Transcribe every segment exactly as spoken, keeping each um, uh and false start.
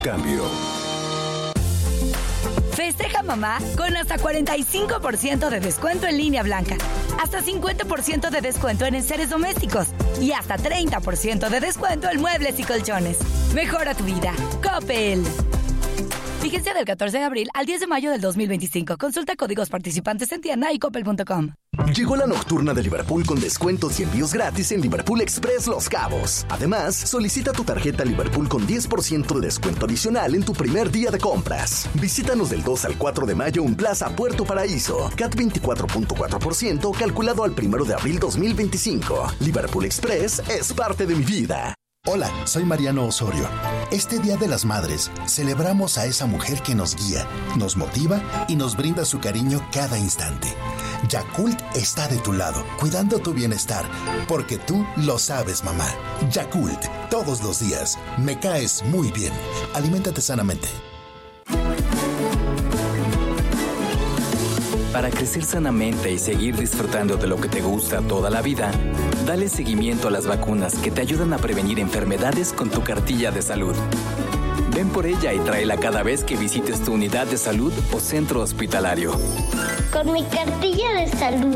Cambio. Festeja mamá con hasta cuarenta y cinco por ciento de descuento en línea blanca, hasta cincuenta por ciento de descuento en enseres domésticos y hasta treinta por ciento de descuento en muebles y colchones. Mejora tu vida. Coppel. Fíjense del catorce de abril al diez de mayo del dos mil veinticinco. Consulta códigos participantes en tienda y coppel punto com. Llegó la nocturna de Liverpool con descuentos y envíos gratis en Liverpool Express Los Cabos. Además, solicita tu tarjeta Liverpool con diez por ciento de descuento adicional en tu primer día de compras. Visítanos del dos al cuatro de mayo en Plaza Puerto Paraíso. C A T veinticuatro punto cuatro por ciento calculado al primero de abril dos mil veinticinco. Liverpool Express es parte de mi vida. Hola, soy Mariano Osorio. Este Día de las Madres celebramos a esa mujer que nos guía, nos motiva y nos brinda su cariño cada instante. Yakult está de tu lado, cuidando tu bienestar, porque tú lo sabes, mamá. Yakult, todos los días. Me caes muy bien. Aliméntate sanamente. Para crecer sanamente y seguir disfrutando de lo que te gusta toda la vida, dale seguimiento a las vacunas que te ayudan a prevenir enfermedades con tu cartilla de salud. Ven por ella y tráela cada vez que visites tu unidad de salud o centro hospitalario. Con mi cartilla de salud.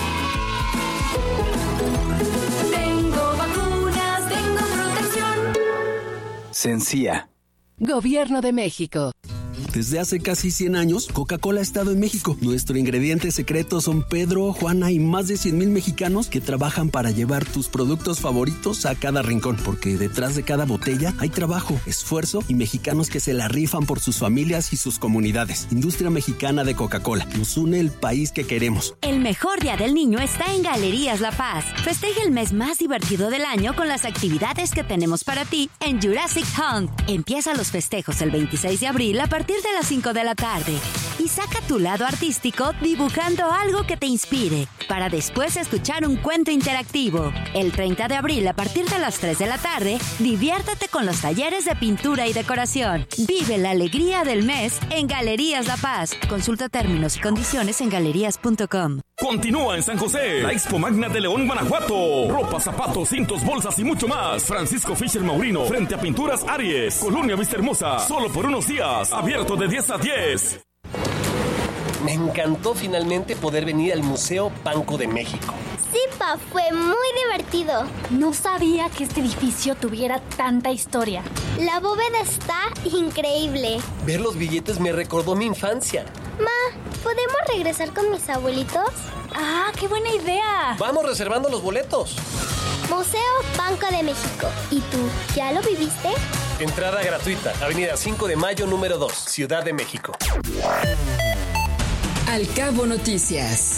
Tengo vacunas, tengo protección. Sencilla. Gobierno de México. Desde hace casi cien años, Coca-Cola ha estado en México. Nuestro ingrediente secreto son Pedro, Juana y más de cien mil mexicanos que trabajan para llevar tus productos favoritos a cada rincón. Porque detrás de cada botella hay trabajo, esfuerzo y mexicanos que se la rifan por sus familias y sus comunidades. Industria Mexicana de Coca-Cola. Nos une el país que queremos. El mejor día del niño está en Galerías La Paz. Festeja el mes más divertido del año con las actividades que tenemos para ti en Jurassic Hunt. Empieza los festejos el veintiséis de abril a partir de las cinco de la tarde y saca tu lado artístico dibujando algo que te inspire para después escuchar un cuento interactivo. El treinta de abril a partir de las tres de la tarde, diviértete con los talleres de pintura y decoración. Vive la alegría del mes en Galerías La Paz. Consulta términos y condiciones en galerías punto com. Continúa en San José, la Expo Magna de León, Guanajuato. Ropa, zapatos, cintos, bolsas y mucho más. Francisco Fischer Maurino, frente a Pinturas Aries. Colonia Vista Hermosa, solo por unos días. Abierto de diez a diez. Me encantó finalmente poder venir al Museo Banco de México. Sí, pa, fue muy divertido. No sabía que este edificio tuviera tanta historia. La bóveda está increíble. Ver los billetes me recordó mi infancia. Ma, ¿podemos regresar con mis abuelitos? ¡Ah, qué buena idea! Vamos reservando los boletos. Museo Banco de México. ¿Y tú, ya lo viviste? Entrada gratuita, Avenida cinco de mayo, número dos, Ciudad de México. Al Cabo Noticias.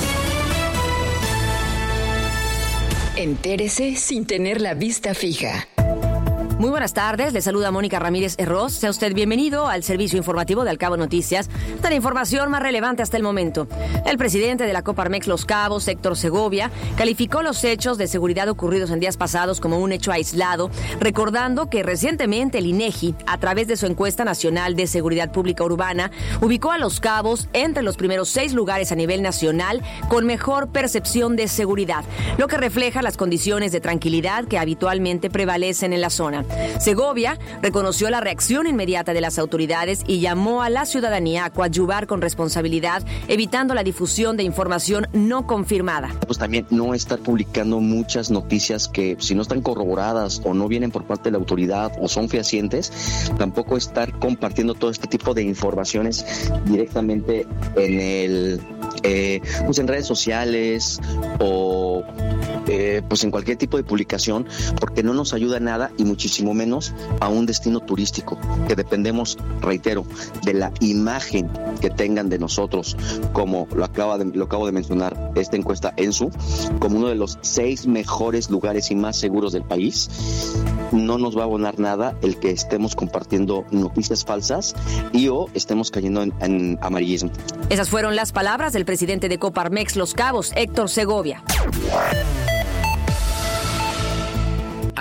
Entérese sin tener la vista fija. Muy buenas tardes, le saluda Mónica Ramírez Herroz. Sea usted bienvenido al servicio informativo de Al Cabo Noticias. Esta es la información más relevante hasta el momento. El presidente de la Coparmex Los Cabos, Héctor Segovia, calificó los hechos de seguridad ocurridos en días pasados como un hecho aislado, recordando que recientemente el INEGI, a través de su encuesta nacional de seguridad pública urbana, ubicó a Los Cabos entre los primeros seis lugares a nivel nacional con mejor percepción de seguridad, lo que refleja las condiciones de tranquilidad que habitualmente prevalecen en la zona. Segovia reconoció la reacción inmediata de las autoridades y llamó a la ciudadanía a coadyuvar con responsabilidad, evitando la difusión de información no confirmada. Pues también no estar publicando muchas noticias que si no están corroboradas o no vienen por parte de la autoridad o son fehacientes, tampoco estar compartiendo todo este tipo de informaciones directamente en el eh, pues en redes sociales o eh, pues en cualquier tipo de publicación, porque no nos ayuda nada y muchísimo menos a un destino turístico que dependemos, reitero, de la imagen que tengan de nosotros, como lo acaba de, lo acabo de mencionar esta encuesta ENSU, como uno de los seis mejores lugares y más seguros del país. No nos va a abonar nada el que estemos compartiendo noticias falsas y o estemos cayendo en, en amarillismo. Esas fueron las palabras del presidente de Coparmex Los Cabos, Héctor Segovia.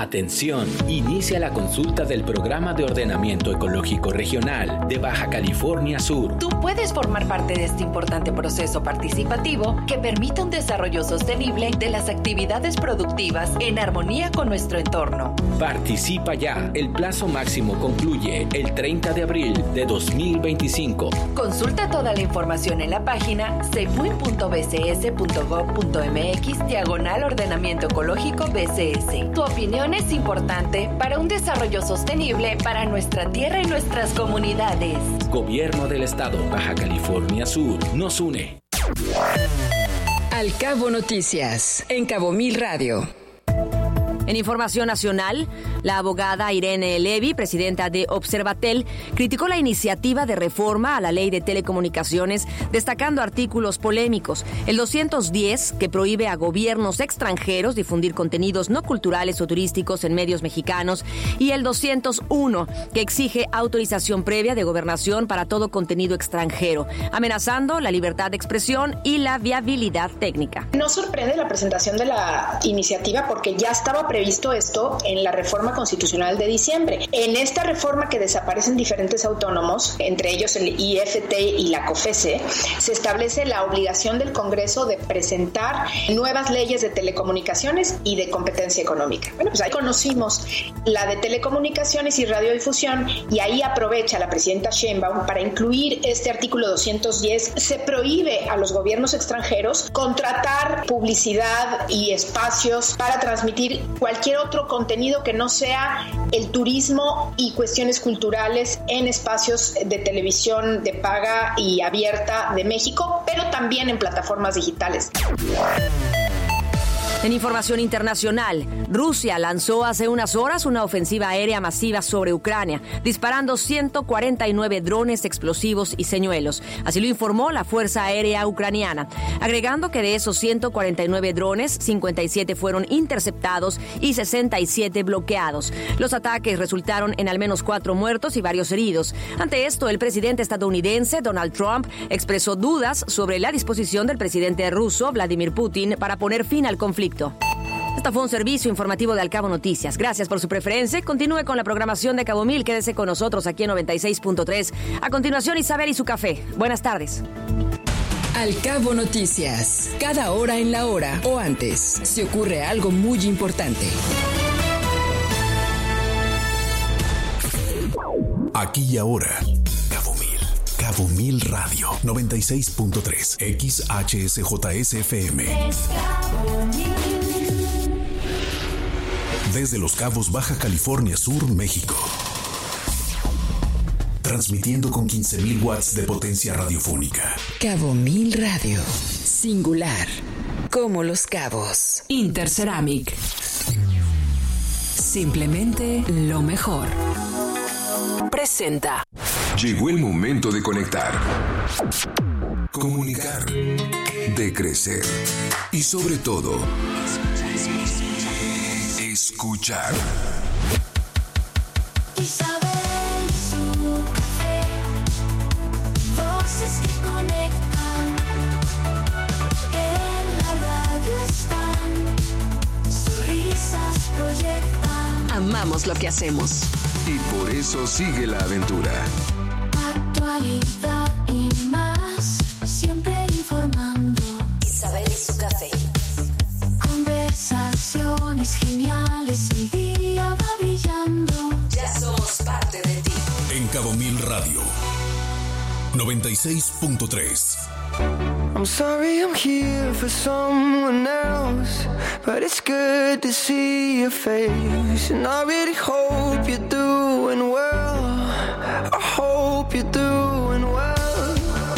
Atención, inicia la consulta del Programa de Ordenamiento Ecológico Regional de Baja California Sur. Tú puedes formar parte de este importante proceso participativo que permita un desarrollo sostenible de las actividades productivas en armonía con nuestro entorno. Participa ya. El plazo máximo concluye el treinta de abril de dos mil veinticinco. Consulta toda la información en la página cepuin punto b c s punto gob punto m x diagonal ordenamiento ecológico B C S. Tu opinión es importante para un desarrollo sostenible para nuestra tierra y nuestras comunidades. Gobierno del Estado, Baja California Sur, nos une. Al Cabo Noticias, en Cabo Mil Radio. En información nacional, la abogada Irene Levy, presidenta de Observatel, criticó la iniciativa de reforma a la ley de telecomunicaciones, destacando artículos polémicos. El doscientos diez, que prohíbe a gobiernos extranjeros difundir contenidos no culturales o turísticos en medios mexicanos, y el doscientos uno, que exige autorización previa de gobernación para todo contenido extranjero, amenazando la libertad de expresión y la viabilidad técnica. No sorprende la presentación de la iniciativa porque ya estaba previsto esto en la reforma constitucional de diciembre. En esta reforma que desaparecen diferentes autónomos, entre ellos el I F T y la COFESE, se establece la obligación del Congreso de presentar nuevas leyes de telecomunicaciones y de competencia económica. Bueno, pues ahí conocimos la de telecomunicaciones y radiodifusión y ahí aprovecha la presidenta Sheinbaum para incluir este artículo doscientos diez. Se prohíbe a los gobiernos extranjeros contratar publicidad y espacios para transmitir cualquier otro contenido que no sea el turismo y cuestiones culturales en espacios de televisión de paga y abierta de México, pero también en plataformas digitales. En información internacional, Rusia lanzó hace unas horas una ofensiva aérea masiva sobre Ucrania, disparando ciento cuarenta y nueve drones explosivos y señuelos. Así lo informó la Fuerza Aérea Ucraniana, agregando que de esos ciento cuarenta y nueve drones, cincuenta y siete fueron interceptados y sesenta y siete bloqueados. Los ataques resultaron en al menos cuatro muertos y varios heridos. Ante esto, el presidente estadounidense Donald Trump expresó dudas sobre la disposición del presidente ruso Vladimir Putin para poner fin al conflicto. Este fue un servicio informativo de Al Cabo Noticias. Gracias por su preferencia. Continúe con la programación de Cabo Mil. Quédese con nosotros aquí en noventa y seis punto tres. A continuación, Isabel y su café. Buenas tardes. Al Cabo Noticias. Cada hora en la hora o antes, se ocurre algo muy importante. Aquí y ahora. Cabo Mil. Cabo Mil Radio. noventa y seis punto tres. X H S J S F M. Desde Los Cabos, Baja California Sur, México. Transmitiendo con quince mil watts de potencia radiofónica. Cabo Mil Radio. Singular. Como Los Cabos. Interceramic. Simplemente lo mejor. Presenta. Llegó el momento de conectar, comunicar, de crecer y sobre todo, escuchar. Isabel y su café, voces que conectan, en la radio están, sus risas proyectan. Amamos lo que hacemos. Y por eso sigue la aventura. Actualidad y más, siempre informando. Isabel y su café. Conversaciones geniales, el día va brillando. Ya somos parte de ti. En Cabo Mil Radio. noventa y seis punto tres. I'm sorry I'm here for someone else, but it's good to see your face. And I really hope you're doing well. I hope you're doing well.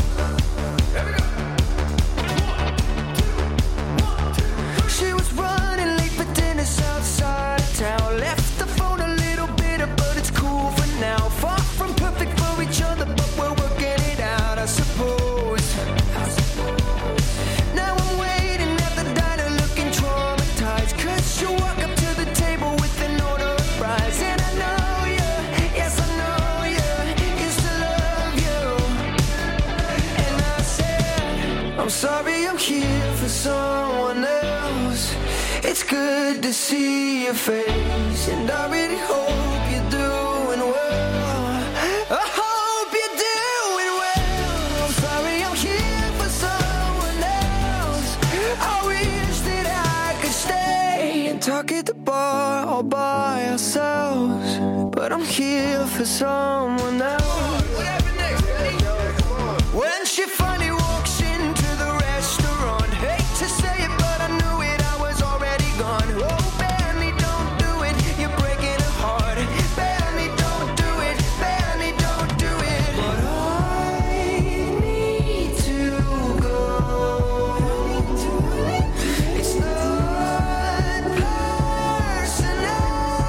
She was running late for dinner outside of town. Left the phone a little bitter, but it's cool for now. Far from perfect for each other, but we're working it out, I suppose. Now I'm waiting at the diner looking traumatized, 'cause you walk up to the table with an order of fries. And I know you, yes I know you, used to love you. And I said, I'm sorry I'm here for someone else. It's good to see your face, and I really hope you're doing well. I hope you're doing well. I'm sorry I'm here for someone else. I wish that I could stay and talk at the bar all by ourselves, but I'm here for someone else. When she finally walks into the restaurant, hate to say it, but I knew it, I was already gone. Oh, Benny, don't do it, you're breaking her heart. Benny, don't do it, Benny, don't do it. But I need to go. It's not personal.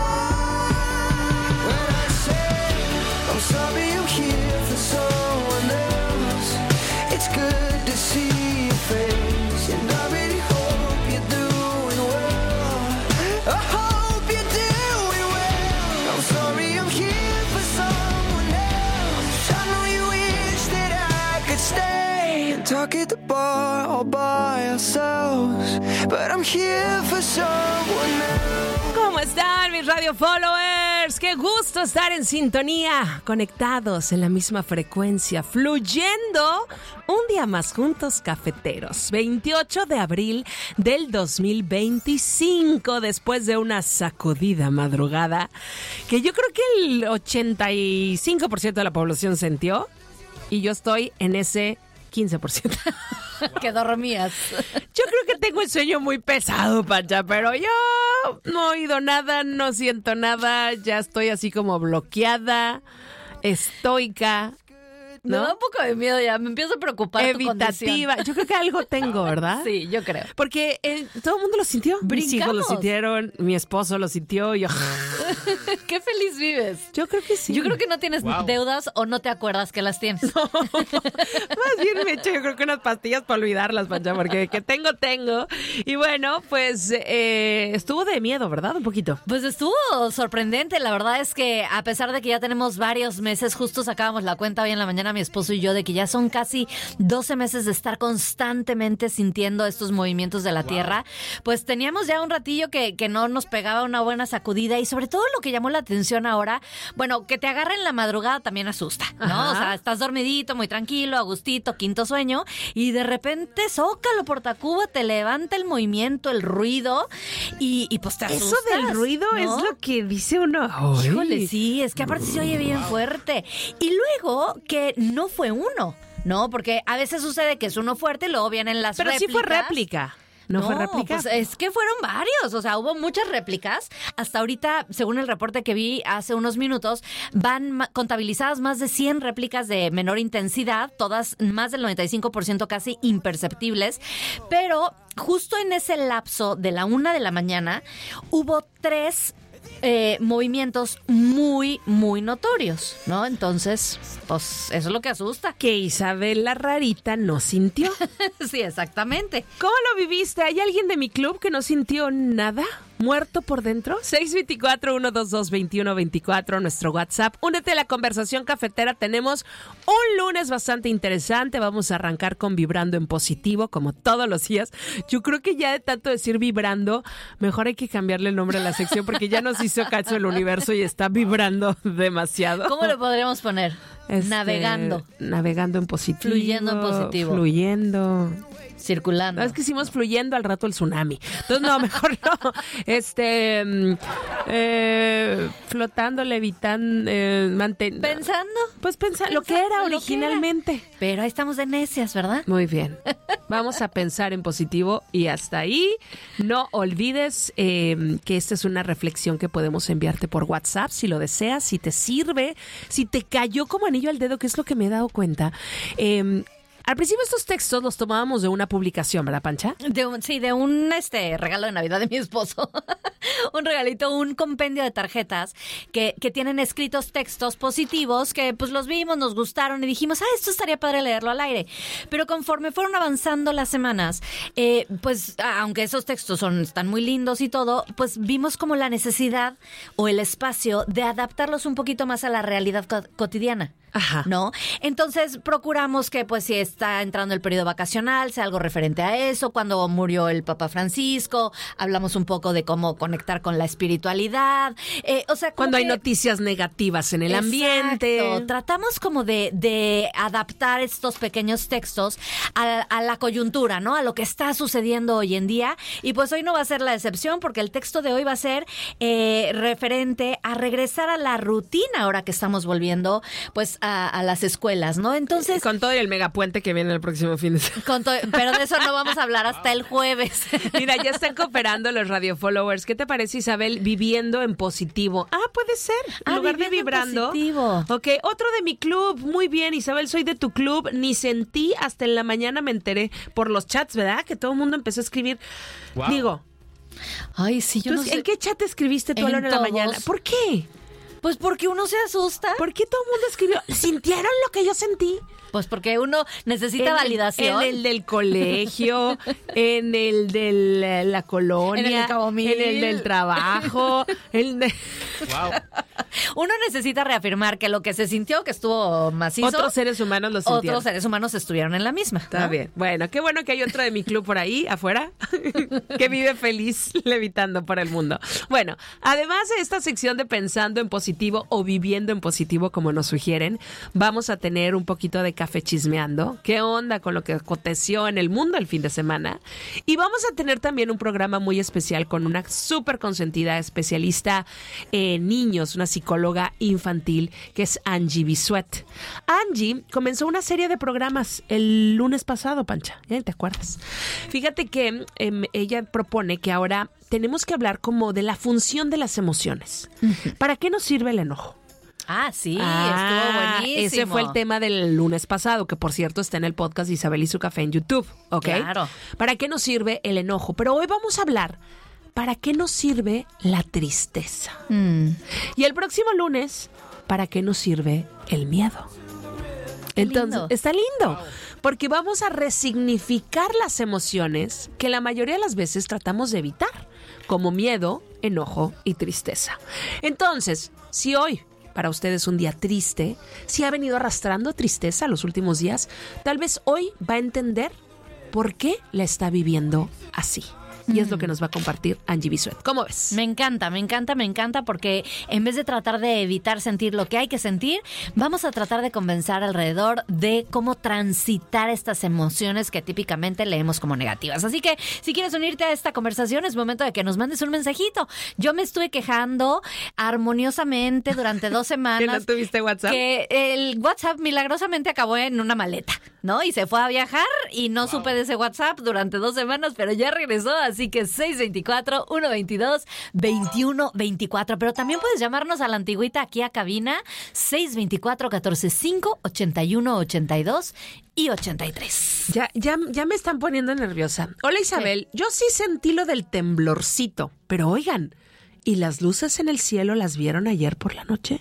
When I say I'm sorry I'm here for someone else, it's good to see your face, and I really hope you're doing well. I hope you're doing well. I'm sorry I'm here for someone else. I know you wish that I could stay and talk at the bar all by ourselves, but I'm here for someone else. ¿Cómo están mis radio followers? Qué gusto estar en sintonía, conectados en la misma frecuencia, fluyendo un día más juntos cafeteros. veintiocho de abril del dos mil veinticinco, después de una sacudida madrugada que yo creo que el ochenta y cinco por ciento de la población sintió, y yo estoy en ese quince por ciento. Que dormías. Yo creo que tengo el sueño muy pesado, Pancha, pero yo no he oído nada, no siento nada, ya estoy así como bloqueada, estoica. ¿No? Me da un poco de miedo ya, me empiezo a preocupar. Evitativa. Tu yo creo que algo tengo, ¿verdad? Sí, yo creo. Porque eh, todo el mundo lo sintió. Brincamos. Mis hijos lo sintieron, mi esposo lo sintió. Yo... Qué feliz vives. Yo creo que sí. Yo creo que no tienes wow. deudas o no te acuerdas que las tienes. No. Más bien me echo yo creo que unas pastillas para olvidarlas, Pancha, porque que tengo, tengo. Y bueno, pues eh, estuvo de miedo, ¿verdad? Un poquito. Pues estuvo sorprendente. La verdad es que a pesar de que ya tenemos varios meses, justo sacábamos la cuenta hoy en la mañana mi esposo y yo, de que ya son casi doce meses de estar constantemente sintiendo estos movimientos de la wow. tierra, pues teníamos ya un ratillo que, que no nos pegaba una buena sacudida, y sobre todo lo que llamó la atención ahora, bueno, que te agarre en la madrugada también asusta, ¿no? Ajá. O sea, estás dormidito, muy tranquilo, a gustito, quinto sueño, y de repente, zócalo por Tacuba, te levanta el movimiento, el ruido, y, y pues te asustas. Eso del ruido, ¿no? Es lo que dice uno. Ay. Híjole, sí, es que aparte se oye bien fuerte. Y luego que no fue uno, ¿no? Porque a veces sucede que es uno fuerte y luego vienen las Pero réplicas. Pero sí fue réplica. ¿No, ¿No fue réplica? Pues es que fueron varios, o sea, hubo muchas réplicas. Hasta ahorita, según el reporte que vi hace unos minutos, van contabilizadas más de cien réplicas de menor intensidad, todas más del noventa y cinco por ciento casi imperceptibles, pero justo en ese lapso de la una de la mañana hubo tres Eh, movimientos muy, muy notorios, ¿no? Entonces, pues eso es lo que asusta. Que Isabel la rarita no sintió. Sí, exactamente. ¿Cómo lo viviste? ¿Hay alguien de mi club que no sintió nada? ¿Muerto por dentro? seis dos cuatro, uno dos dos, dos uno dos cuatro, nuestro WhatsApp. Únete a la conversación cafetera. Tenemos un lunes bastante interesante. Vamos a arrancar con Vibrando en Positivo, como todos los días. Yo creo que ya de tanto decir vibrando, mejor hay que cambiarle el nombre a la sección, porque ya nos hizo caso el universo y está vibrando demasiado. ¿Cómo lo podríamos poner? Este, navegando. Navegando en positivo. Fluyendo en positivo. Fluyendo. Circulando. No, es que hicimos fluyendo al rato el tsunami. Entonces, no, mejor no. Este, eh, flotando, levitando, eh, manteniendo. ¿Pensando? Pues pensando, lo que era originalmente. Que era. Pero ahí estamos de necias, ¿verdad? Muy bien. Vamos a pensar en positivo y hasta ahí. No olvides eh, que esta es una reflexión que podemos enviarte por WhatsApp, si lo deseas, si te sirve, si te cayó como anillo al dedo, que es lo que me he dado cuenta. Eh, Al principio estos textos los tomábamos de una publicación, ¿verdad, Pancha? De un, sí, de un este regalo de Navidad de mi esposo. Un regalito, un compendio de tarjetas que, que tienen escritos textos positivos que pues los vimos, nos gustaron y dijimos, ah, esto estaría padre leerlo al aire. Pero conforme fueron avanzando las semanas, eh, pues aunque esos textos son, están muy lindos y todo, pues vimos como la necesidad o el espacio de adaptarlos un poquito más a la realidad co- cotidiana. Ajá. ¿No? Entonces procuramos que pues si está entrando el periodo vacacional sea algo referente a eso. Cuando murió el Papa Francisco, hablamos un poco de cómo conectar con la espiritualidad. Eh, o sea, cuando que... hay noticias negativas en el Exacto. ambiente. Tratamos como de, de adaptar estos pequeños textos a, a la coyuntura, ¿no? A lo que está sucediendo hoy en día. Y pues hoy no va a ser la excepción porque el texto de hoy va a ser eh, referente a regresar a la rutina ahora que estamos volviendo pues a, a las escuelas, ¿no? Entonces... Con todo y el megapuente que viene el próximo fin de semana. Con todo, pero de eso no vamos a hablar hasta el jueves. Mira, ya están cooperando los radio followers. ¿Qué te parece, Isabel? Viviendo en positivo. Ah, puede ser. En ah, lugar de vibrando. Positivo. Ok, otro de mi club. Muy bien, Isabel, soy de tu club. Ni sentí, hasta en la mañana me enteré por los chats, ¿verdad? Que todo el mundo empezó a escribir. Wow. Digo. Ay, sí, yo no sé. ¿En qué chat escribiste tú a la hora de la mañana? ¿Por qué? Pues porque uno se asusta. ¿Por qué todo el mundo escribió? ¿Sintieron lo que yo sentí? Pues porque uno necesita en validación. El, en el del colegio, en el de la colonia, en el de Cabo Mil, en el del trabajo, el de... Wow. Uno necesita reafirmar que lo que se sintió, que estuvo macizo, otros seres humanos lo sintieron. Otros seres humanos estuvieron en la misma. Está ¿no? bien. Bueno, qué bueno que hay otro de mi club por ahí, afuera, que vive feliz levitando por el mundo. Bueno, además de esta sección de pensando en positivo o viviendo en positivo, como nos sugieren, vamos a tener un poquito de café chismeando. ¿Qué onda con lo que aconteció en el mundo el fin de semana? Y vamos a tener también un programa muy especial con una súper consentida especialista en niños, una psicóloga infantil, que es Angie Bisuet. Angie comenzó una serie de programas el lunes pasado, Pancha. ¿Ya te acuerdas? Fíjate que eh, ella propone que ahora tenemos que hablar como de la función de las emociones. Uh-huh. ¿Para qué nos sirve el enojo? Ah, sí, ah, estuvo buenísimo. Ese fue el tema del lunes pasado, que por cierto está en el podcast de Isabel y su café en YouTube, ¿ok? Claro. ¿Para qué nos sirve el enojo? Pero hoy vamos a hablar, ¿para qué nos sirve la tristeza? Mm. Y el próximo lunes, ¿para qué nos sirve el miedo? Qué Entonces, lindo. está lindo, porque vamos a resignificar las emociones que la mayoría de las veces tratamos de evitar, como miedo, enojo y tristeza. Entonces, si hoy para usted es un día triste, si ha venido arrastrando tristeza los últimos días, tal vez hoy va a entender por qué la está viviendo así. Y es lo que nos va a compartir Angie Bisuet. ¿Cómo ves? Me encanta, me encanta, me encanta, porque en vez de tratar de evitar sentir lo que hay que sentir, vamos a tratar de conversar alrededor de cómo transitar estas emociones que típicamente leemos como negativas. Así que si quieres unirte a esta conversación, es momento de que nos mandes un mensajito. Yo me estuve quejando armoniosamente durante dos semanas. ¿Que no tuviste WhatsApp? Que el WhatsApp milagrosamente acabó en una maleta, ¿no? Y se fue a viajar y no wow. supe de ese WhatsApp durante dos semanas, pero ya regresó, así que seis dos cuatro, uno dos dos, dos uno dos cuatro. Pero también puedes llamarnos a la antigüita aquí a cabina, seis dos cuatro, uno cuatro cinco, ocho uno ocho dos y ochenta y tres. Ya, ya, ya me están poniendo nerviosa. Hola, Isabel. ¿Qué? Yo sí sentí lo del temblorcito, pero oigan, ¿y las luces en el cielo las vieron ayer por la noche?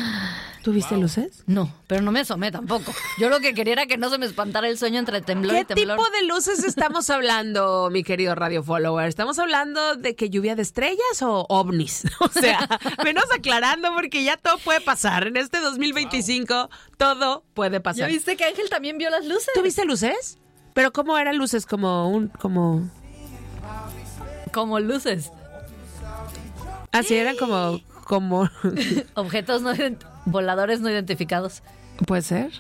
¿Tú viste wow. luces? No, pero no me asomé tampoco. Yo lo que quería era que no se me espantara el sueño entre temblor y temblor. ¿Qué tipo de luces estamos hablando, mi querido radio follower? ¿Estamos hablando de que lluvia de estrellas o ovnis? O sea, menos aclarando, porque ya todo puede pasar. En este dos mil veinticinco, wow. todo puede pasar. ¿Ya viste que Ángel también vio las luces? ¿Tú viste luces? ¿Pero cómo eran luces? Como un... como... Como luces. Así eran como... como... objetos no ident- voladores no identificados. Puede ser.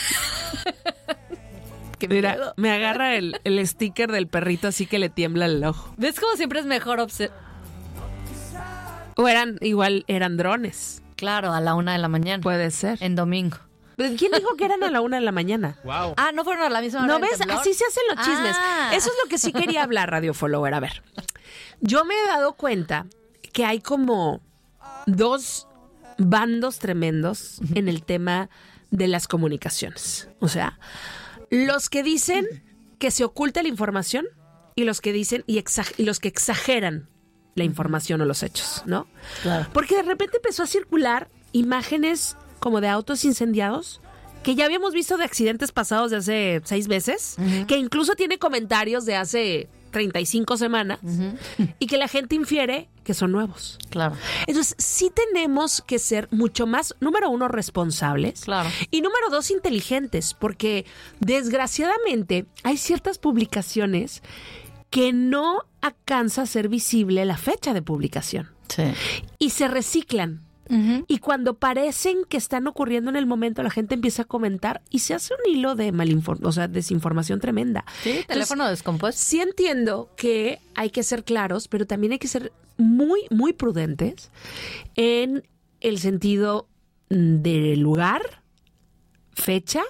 Mira, miedo. Me agarra el, el sticker del perrito así que le tiembla el ojo. ¿Ves cómo siempre es mejor observar? O eran, igual eran drones. Claro, a la una de la mañana. Puede ser. En domingo. ¿Quién dijo que eran a la una de la mañana? Wow. Ah, ¿no fueron a la misma hora? ¿No ves? Así se hacen los chismes. Ah. Eso es lo que sí quería hablar, Radio Follower. A ver, yo me he dado cuenta que hay como dos bandos tremendos uh-huh. en el tema de las comunicaciones. O sea, los que dicen que se oculta la información y los que dicen y, exag- y los que exageran la información o los hechos, ¿no? Claro. Porque de repente empezó a circular imágenes como de autos incendiados que ya habíamos visto de accidentes pasados de hace seis meses, uh-huh. que incluso tiene comentarios de hace treinta y cinco semanas, uh-huh. y que la gente infiere que que son nuevos. Claro. Entonces, sí tenemos que ser mucho más, número uno, responsables. Claro. Y número dos, inteligentes, porque desgraciadamente hay ciertas publicaciones que no alcanza a ser visible la fecha de publicación. Sí. Y se reciclan. Uh-huh. Y cuando parecen que están ocurriendo en el momento, la gente empieza a comentar y se hace un hilo de malinformación, o sea, desinformación tremenda. Sí, Entonces, teléfono descompuesto. Sí entiendo que hay que ser claros, pero también hay que ser muy, muy prudentes en el sentido del lugar, fecha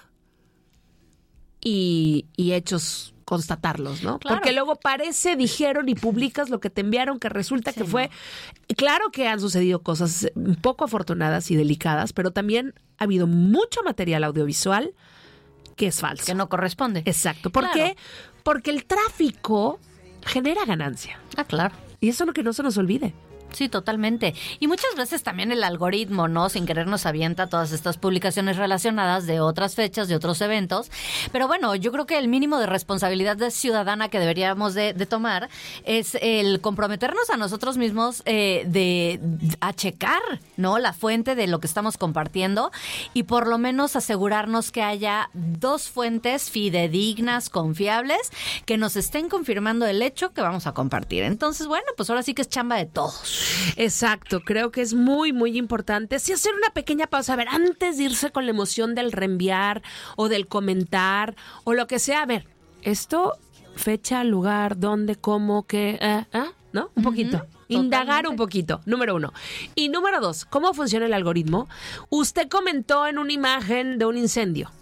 y, y hechos, constatarlos, ¿no? Claro. Porque luego parece, dijeron y publicas lo que te enviaron, que resulta sí, que fue... No. Claro que han sucedido cosas poco afortunadas y delicadas, pero también ha habido mucho material audiovisual que es falso. Que no corresponde. Exacto. ¿Por claro. qué? Porque el tráfico genera ganancia. Ah, claro. Y eso es lo que no se nos olvide. Sí, totalmente. Y muchas veces también el algoritmo, ¿no? Sin querer nos avienta todas estas publicaciones relacionadas de otras fechas, de otros eventos. Pero bueno, yo creo que el mínimo de responsabilidad de ciudadana que deberíamos de, de tomar es el comprometernos a nosotros mismos eh, de, de a checar, ¿no? La fuente de lo que estamos compartiendo y por lo menos asegurarnos que haya dos fuentes fidedignas, confiables, que nos estén confirmando el hecho que vamos a compartir. Entonces, bueno, pues ahora sí que es chamba de todos. Exacto, creo que es muy, muy importante. Sí, hacer una pequeña pausa. A ver, antes de irse con la emoción del reenviar o del comentar o lo que sea. A ver, esto, fecha, lugar, dónde, cómo, qué, eh, eh, ¿no? Un poquito. Uh-huh. Indagar Totalmente. Un poquito, número uno. Y número dos, ¿cómo funciona el algoritmo? Usted comentó en una imagen de un incendio.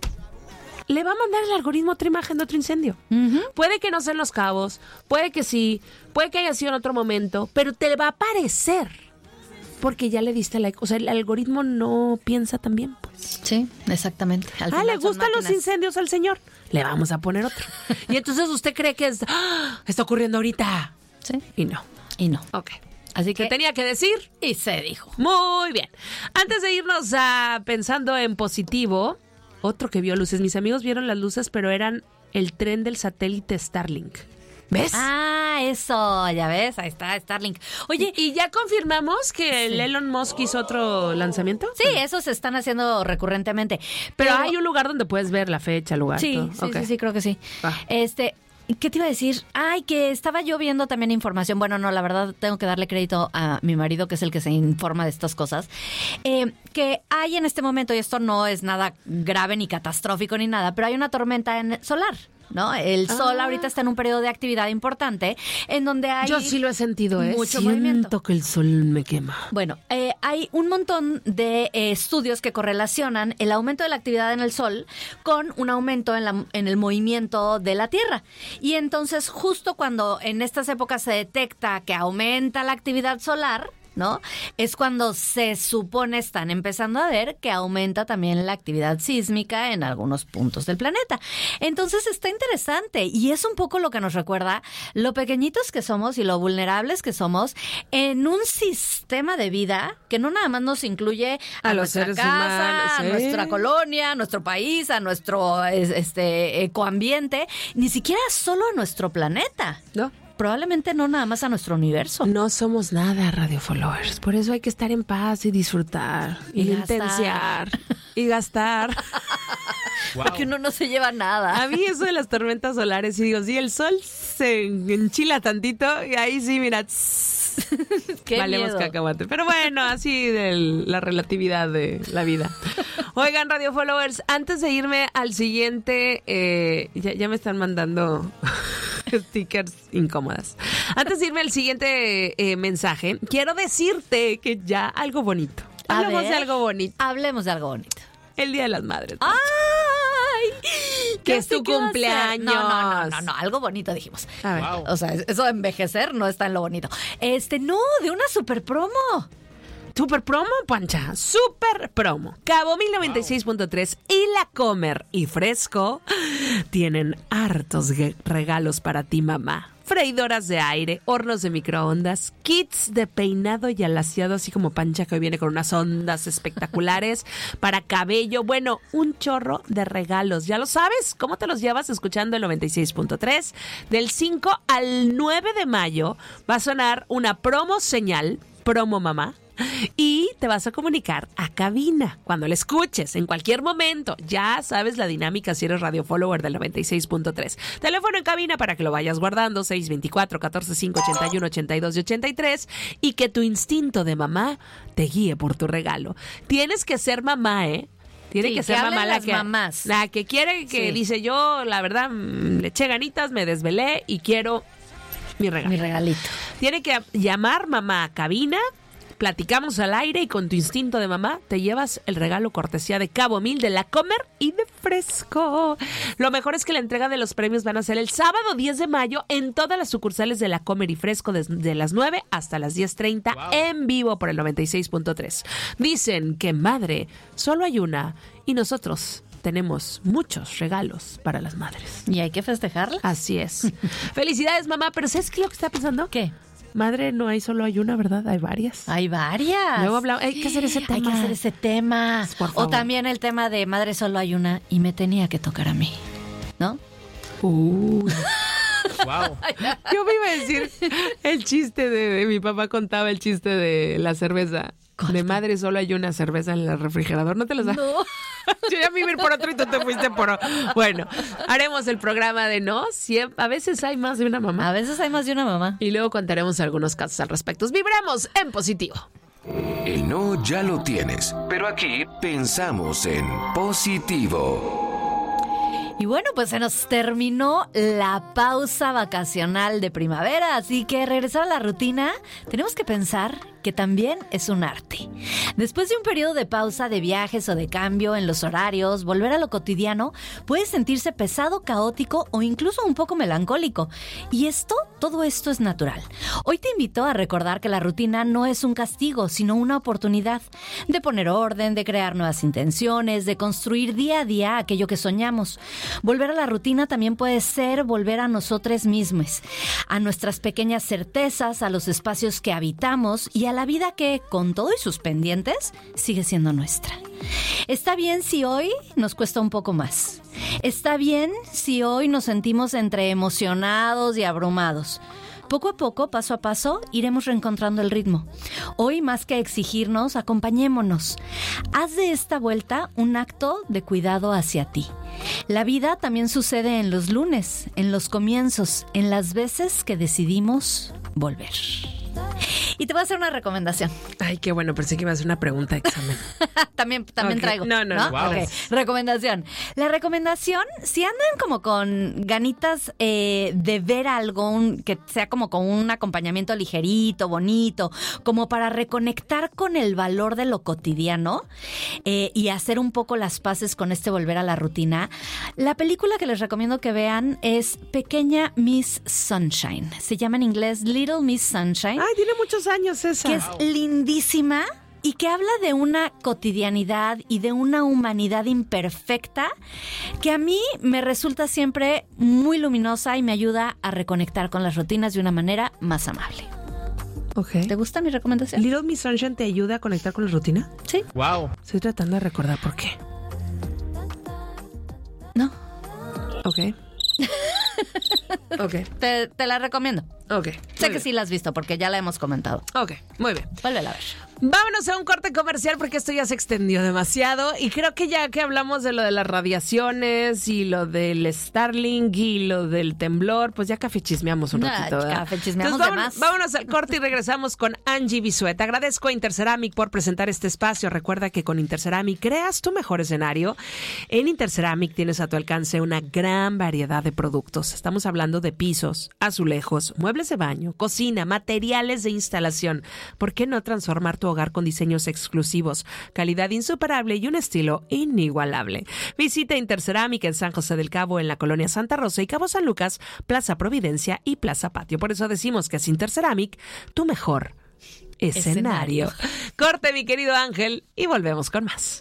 Le va a mandar el algoritmo otra imagen de otro incendio. Uh-huh. Puede que no sea en Los Cabos, puede que sí, puede que haya sido en otro momento, pero te va a aparecer porque ya le diste like. O sea, el algoritmo no piensa tan bien, pues. Sí, exactamente. Al ah, le gustan los incendios al señor. Le vamos a poner otro. Y entonces usted cree que es, ¡ah! Está ocurriendo ahorita. Sí. Y no. Y no. Ok. Así que se tenía que decir y se dijo. Muy bien. Antes de irnos a pensando en positivo, otro que vio luces. Mis amigos vieron las luces, pero eran el tren del satélite Starlink. ¿Ves? Ah, eso, ya ves, ahí está Starlink. Oye, ¿y ya confirmamos que sí. el Elon Musk hizo otro lanzamiento? Sí, sí, esos se están haciendo recurrentemente. Pero, pero hay un lugar donde puedes ver la fecha, el lugar. Sí, todo. sí, okay. sí, sí, creo que sí. Ah. Este... ¿Qué te iba a decir? Ay, que estaba yo viendo también información. Bueno, no, la verdad tengo que darle crédito a mi marido, que es el que se informa de estas cosas. Eh, que hay en este momento, y esto no es nada grave ni catastrófico ni nada, pero hay una tormenta en solar, ¿no? El sol ah. ahorita está en un periodo de actividad importante en donde hay... Yo sí lo he sentido, ¿eh? Mucho Siento movimiento. que el sol me quema. Bueno, eh, hay un montón de eh, estudios que correlacionan el aumento de la actividad en el sol con un aumento en, la, en el movimiento de la Tierra. Y entonces, justo cuando en estas épocas se detecta que aumenta la actividad solar, ¿no? Es cuando se supone están empezando a ver que aumenta también la actividad sísmica en algunos puntos del planeta. Entonces está interesante y es un poco lo que nos recuerda lo pequeñitos que somos y lo vulnerables que somos en un sistema de vida que no nada más nos incluye a, a nuestra los seres casa, humanos, ¿sí? a nuestra colonia, a nuestro país, a nuestro este ecoambiente, ni siquiera solo a nuestro planeta. ¿No? Probablemente no nada más a nuestro universo. No somos nada, Radio Followers. Por eso hay que estar en paz y disfrutar. Y, y intensiar. Y gastar. Wow. Porque uno no se lleva nada. A mí eso de las tormentas solares, y digo, sí, el sol se enchila tantito y ahí sí, mira, Qué valemos miedo. cacahuate. Pero bueno, así de la relatividad de la vida. Oigan, Radio Followers, antes de irme al siguiente, eh, ya, ya me están mandando stickers incómodas. Antes de irme al siguiente eh, mensaje, quiero decirte que ya algo bonito. A Hablemos ver, de algo bonito. Hablemos de algo bonito. El Día de las Madres. ¡Ay! Que es tu cumpleaños. No, no, no, no, no, algo bonito dijimos. A ver. Wow. O sea, eso de envejecer no está en lo bonito. Este, no, de una super promo. Super promo, Pancha. Super promo. Cabo mil noventa y seis punto tres y La Comer y Fresco tienen hartos regalos para ti, mamá. freidoras de aire, hornos de microondas, kits de peinado y alaciado, así como Pancha, que hoy viene con unas ondas espectaculares para cabello. Bueno, un chorro de regalos. Ya lo sabes, ¿cómo te los llevas? Escuchando el noventa y seis punto tres. Del cinco al nueve de mayo va a sonar una promo señal, promo mamá, y te vas a comunicar a cabina cuando la escuches, en cualquier momento. Ya sabes la dinámica si eres radio follower del noventa y seis punto tres. Teléfono en cabina para que lo vayas guardando, seis dos cuatro, uno cuatro cinco, ocho uno, ochenta y dos y ochenta y tres, y que tu instinto de mamá te guíe por tu regalo. Tienes que ser mamá, ¿eh? Tiene sí, que ser que mamá la las que, mamás. la que quiere, que Sí. dice yo, la verdad, mm, le eché ganitas, me desvelé y quiero mi regalo. Mi regalito. Tiene que llamar mamá a cabina, platicamos al aire y con tu instinto de mamá te llevas el regalo cortesía de Cabo Mil, de La Comer y de Fresco. Lo mejor es que la entrega de los premios van a ser el sábado diez de mayo en todas las sucursales de La Comer y Fresco desde las nueve hasta las diez treinta wow. en vivo por el noventa y seis punto tres. Dicen que madre solo hay una y nosotros tenemos muchos regalos para las madres. ¿Y hay que festejarla? Así es. Felicidades, mamá, pero ¿sabes qué es lo que está pensando? ¿Qué? Madre, no hay solo hay una, ¿verdad? Hay varias. Hay varias. Luego hablamos, hay que hacer ese tema. Hay que hacer ese tema. Por favor. O también el tema de madre solo hay una y me tenía que tocar a mí, ¿no? Uh. Wow. Yo me iba a decir el chiste de, de mi papá contaba el chiste de la cerveza. ¿Cuánto? De madre solo hay una cerveza en el refrigerador. ¿No te lo sabes? No. Yo ya me iba a ir por otro y tú te fuiste por otro. Bueno, haremos el programa de no. Siempre, a veces hay más de una mamá. A veces hay más de una mamá. Y luego contaremos algunos casos al respecto. Vibremos en positivo. El no ya lo tienes, pero aquí pensamos en positivo. Y bueno, pues se nos terminó la pausa vacacional de primavera, así que regresar a la rutina, tenemos que pensar que también es un arte. Después de un periodo de pausa, de viajes o de cambio en los horarios, volver a lo cotidiano puede sentirse pesado, caótico o incluso un poco melancólico. Y esto, todo esto es natural. Hoy te invito a recordar que la rutina no es un castigo, sino una oportunidad de poner orden, de crear nuevas intenciones, de construir día a día aquello que soñamos. Volver a la rutina también puede ser volver a nosotros mismos, a nuestras pequeñas certezas, a los espacios que habitamos y a la vida que, con todo y sus pendientes, sigue siendo nuestra. Está bien si hoy nos cuesta un poco más. Está bien si hoy nos sentimos entre emocionados y abrumados. Poco a poco, paso a paso, iremos reencontrando el ritmo. Hoy, más que exigirnos, acompañémonos. Haz de esta vuelta un acto de cuidado hacia ti. La vida también sucede en los lunes, en los comienzos, en las veces que decidimos volver. Y te voy a hacer una recomendación. Ay, qué bueno, pensé que iba a hacer una pregunta de examen. también también okay. traigo. No, no, no. Wow. Okay. Recomendación. La recomendación, si andan como con ganitas eh, de ver algo, un, que sea como con un acompañamiento ligerito, bonito, como para reconectar con el valor de lo cotidiano eh, y hacer un poco las paces con este volver a la rutina, la película que les recomiendo que vean es Pequeña Miss Sunshine. Se llama en inglés Little Miss Sunshine. Ay, tiene muchos años esa. Que es lindísima y que habla de una cotidianidad y de una humanidad imperfecta que a mí me resulta siempre muy luminosa y me ayuda a reconectar con las rutinas de una manera más amable. Okay. ¿Te gusta mi recomendación? ¿Little Miss Sunshine te ayuda a conectar con la rutina? Sí. Wow. Estoy tratando de recordar por qué. No. Ok. Ok. Te, te la recomiendo. Ok. Sé que bien. Sí la has visto porque ya la hemos comentado. Ok, muy bien. Vuélvela a ver. Vámonos a un corte comercial porque esto ya se extendió demasiado y creo que ya que hablamos de lo de las radiaciones y lo del Starlink y lo del temblor, pues ya café chismeamos un ratito. No, café chismeamos Entonces, de vámonos, más. vámonos al corte y regresamos con Angie Bisuet. Agradezco a Interceramic por presentar este espacio. Recuerda que con Interceramic creas tu mejor escenario. En Interceramic tienes a tu alcance una gran variedad de productos. Estamos hablando de pisos, azulejos, muebles de baño, cocina, materiales de instalación. ¿Por qué no transformar tu hogar con diseños exclusivos, calidad insuperable y un estilo inigualable? Visita Interceramic en San José del Cabo, en la colonia Santa Rosa y Cabo San Lucas, Plaza Providencia y Plaza Patio. Por eso decimos que es Interceramic tu mejor escenario. escenario. Corte, mi querido Ángel, y volvemos con más.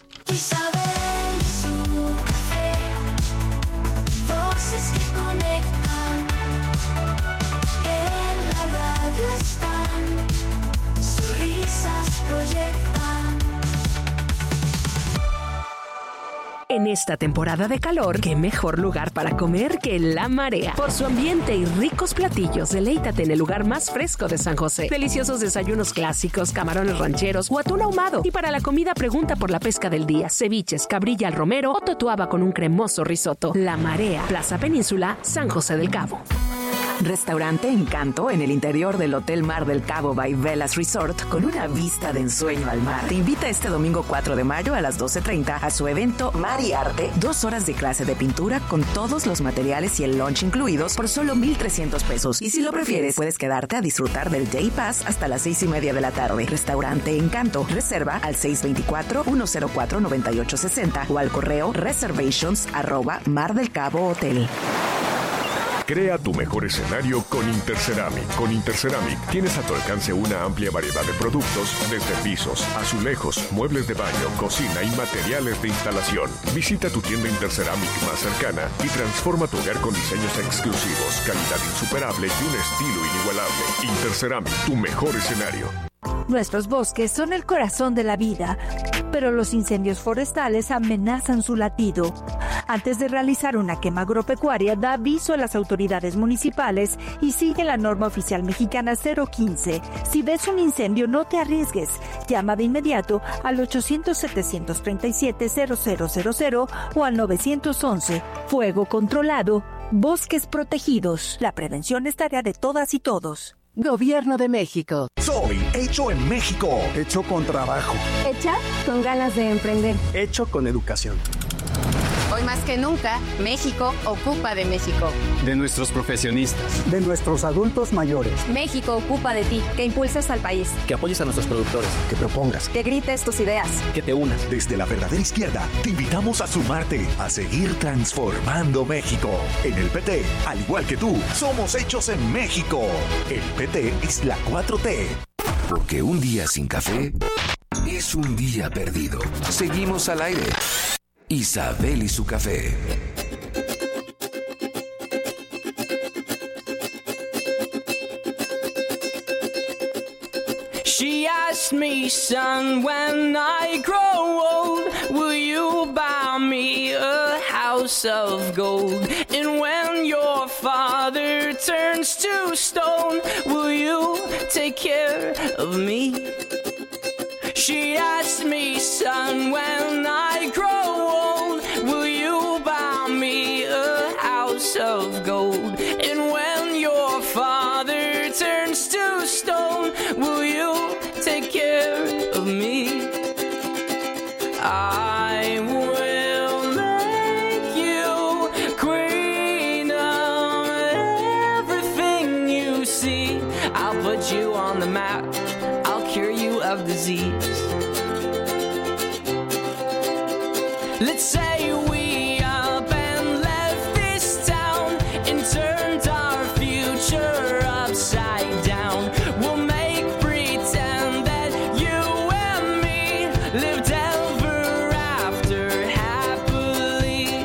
En esta temporada de calor, qué mejor lugar para comer que La Marea. Por su ambiente y ricos platillos, deleítate en el lugar más fresco de San José. Deliciosos desayunos clásicos, camarones rancheros o atún ahumado. Y para la comida, pregunta por la pesca del día, ceviches, cabrilla al romero o totuaba con un cremoso risotto. La Marea, Plaza Península, San José del Cabo. Restaurante Encanto en el interior del Hotel Mar del Cabo by Velas Resort con una vista de ensueño al mar. Te invita este domingo cuatro de mayo a las doce treinta a su evento Mar y Arte. Dos horas de clase de pintura con todos los materiales y el lunch incluidos por solo mil trescientos pesos. Y si lo prefieres, puedes quedarte a disfrutar del Day Pass hasta las seis y media de la tarde. Restaurante Encanto. Reserva al seis dos cuatro, uno cero cuatro, nueve ocho seis cero o al correo reservations arroba Mar del Cabo Hotel. Crea tu mejor escenario con Interceramic. Con Interceramic tienes a tu alcance una amplia variedad de productos, desde pisos, azulejos, muebles de baño, cocina y materiales de instalación. Visita tu tienda Interceramic más cercana y transforma tu hogar con diseños exclusivos, calidad insuperable y un estilo inigualable. Interceramic, tu mejor escenario. Nuestros bosques son el corazón de la vida, pero los incendios forestales amenazan su latido. Antes de realizar una quema agropecuaria, da aviso a las autoridades municipales y sigue la norma oficial mexicana cero quince. Si ves un incendio, no te arriesgues. Llama de inmediato al ochocientos, setecientos treinta y siete, cero cero cero cero o al novecientos once. Fuego controlado, bosques protegidos. La prevención es tarea de todas y todos. Gobierno de México. Soy hecho en México. Hecho con trabajo. Hecha con ganas de emprender. Hecho con educación. Hoy más que nunca, México ocupa de México. De nuestros profesionistas. De nuestros adultos mayores. México ocupa de ti, que impulses al país. Que apoyes a nuestros productores. Que propongas. Que grites tus ideas. Que te unas. Desde la verdadera izquierda, te invitamos a sumarte, a seguir transformando México. En el P T, al igual que tú, somos hechos en México. El P T es la cuatro T. Porque un día sin café es un día perdido. Seguimos al aire. Isabel y su café. She asked me, son, when I grow old, will you buy me a house of gold? And when your father turns to stone, will you take care of me? She asked me, son, when I grow old, will you buy me a house of gold? And when your father turns to stone, will you take care of me? I will make you queen of everything you see. I'll put you on the map. I'll cure you of disease. Let's say we up and left this town and turned our future upside down. We'll make pretend that you and me lived ever after happily.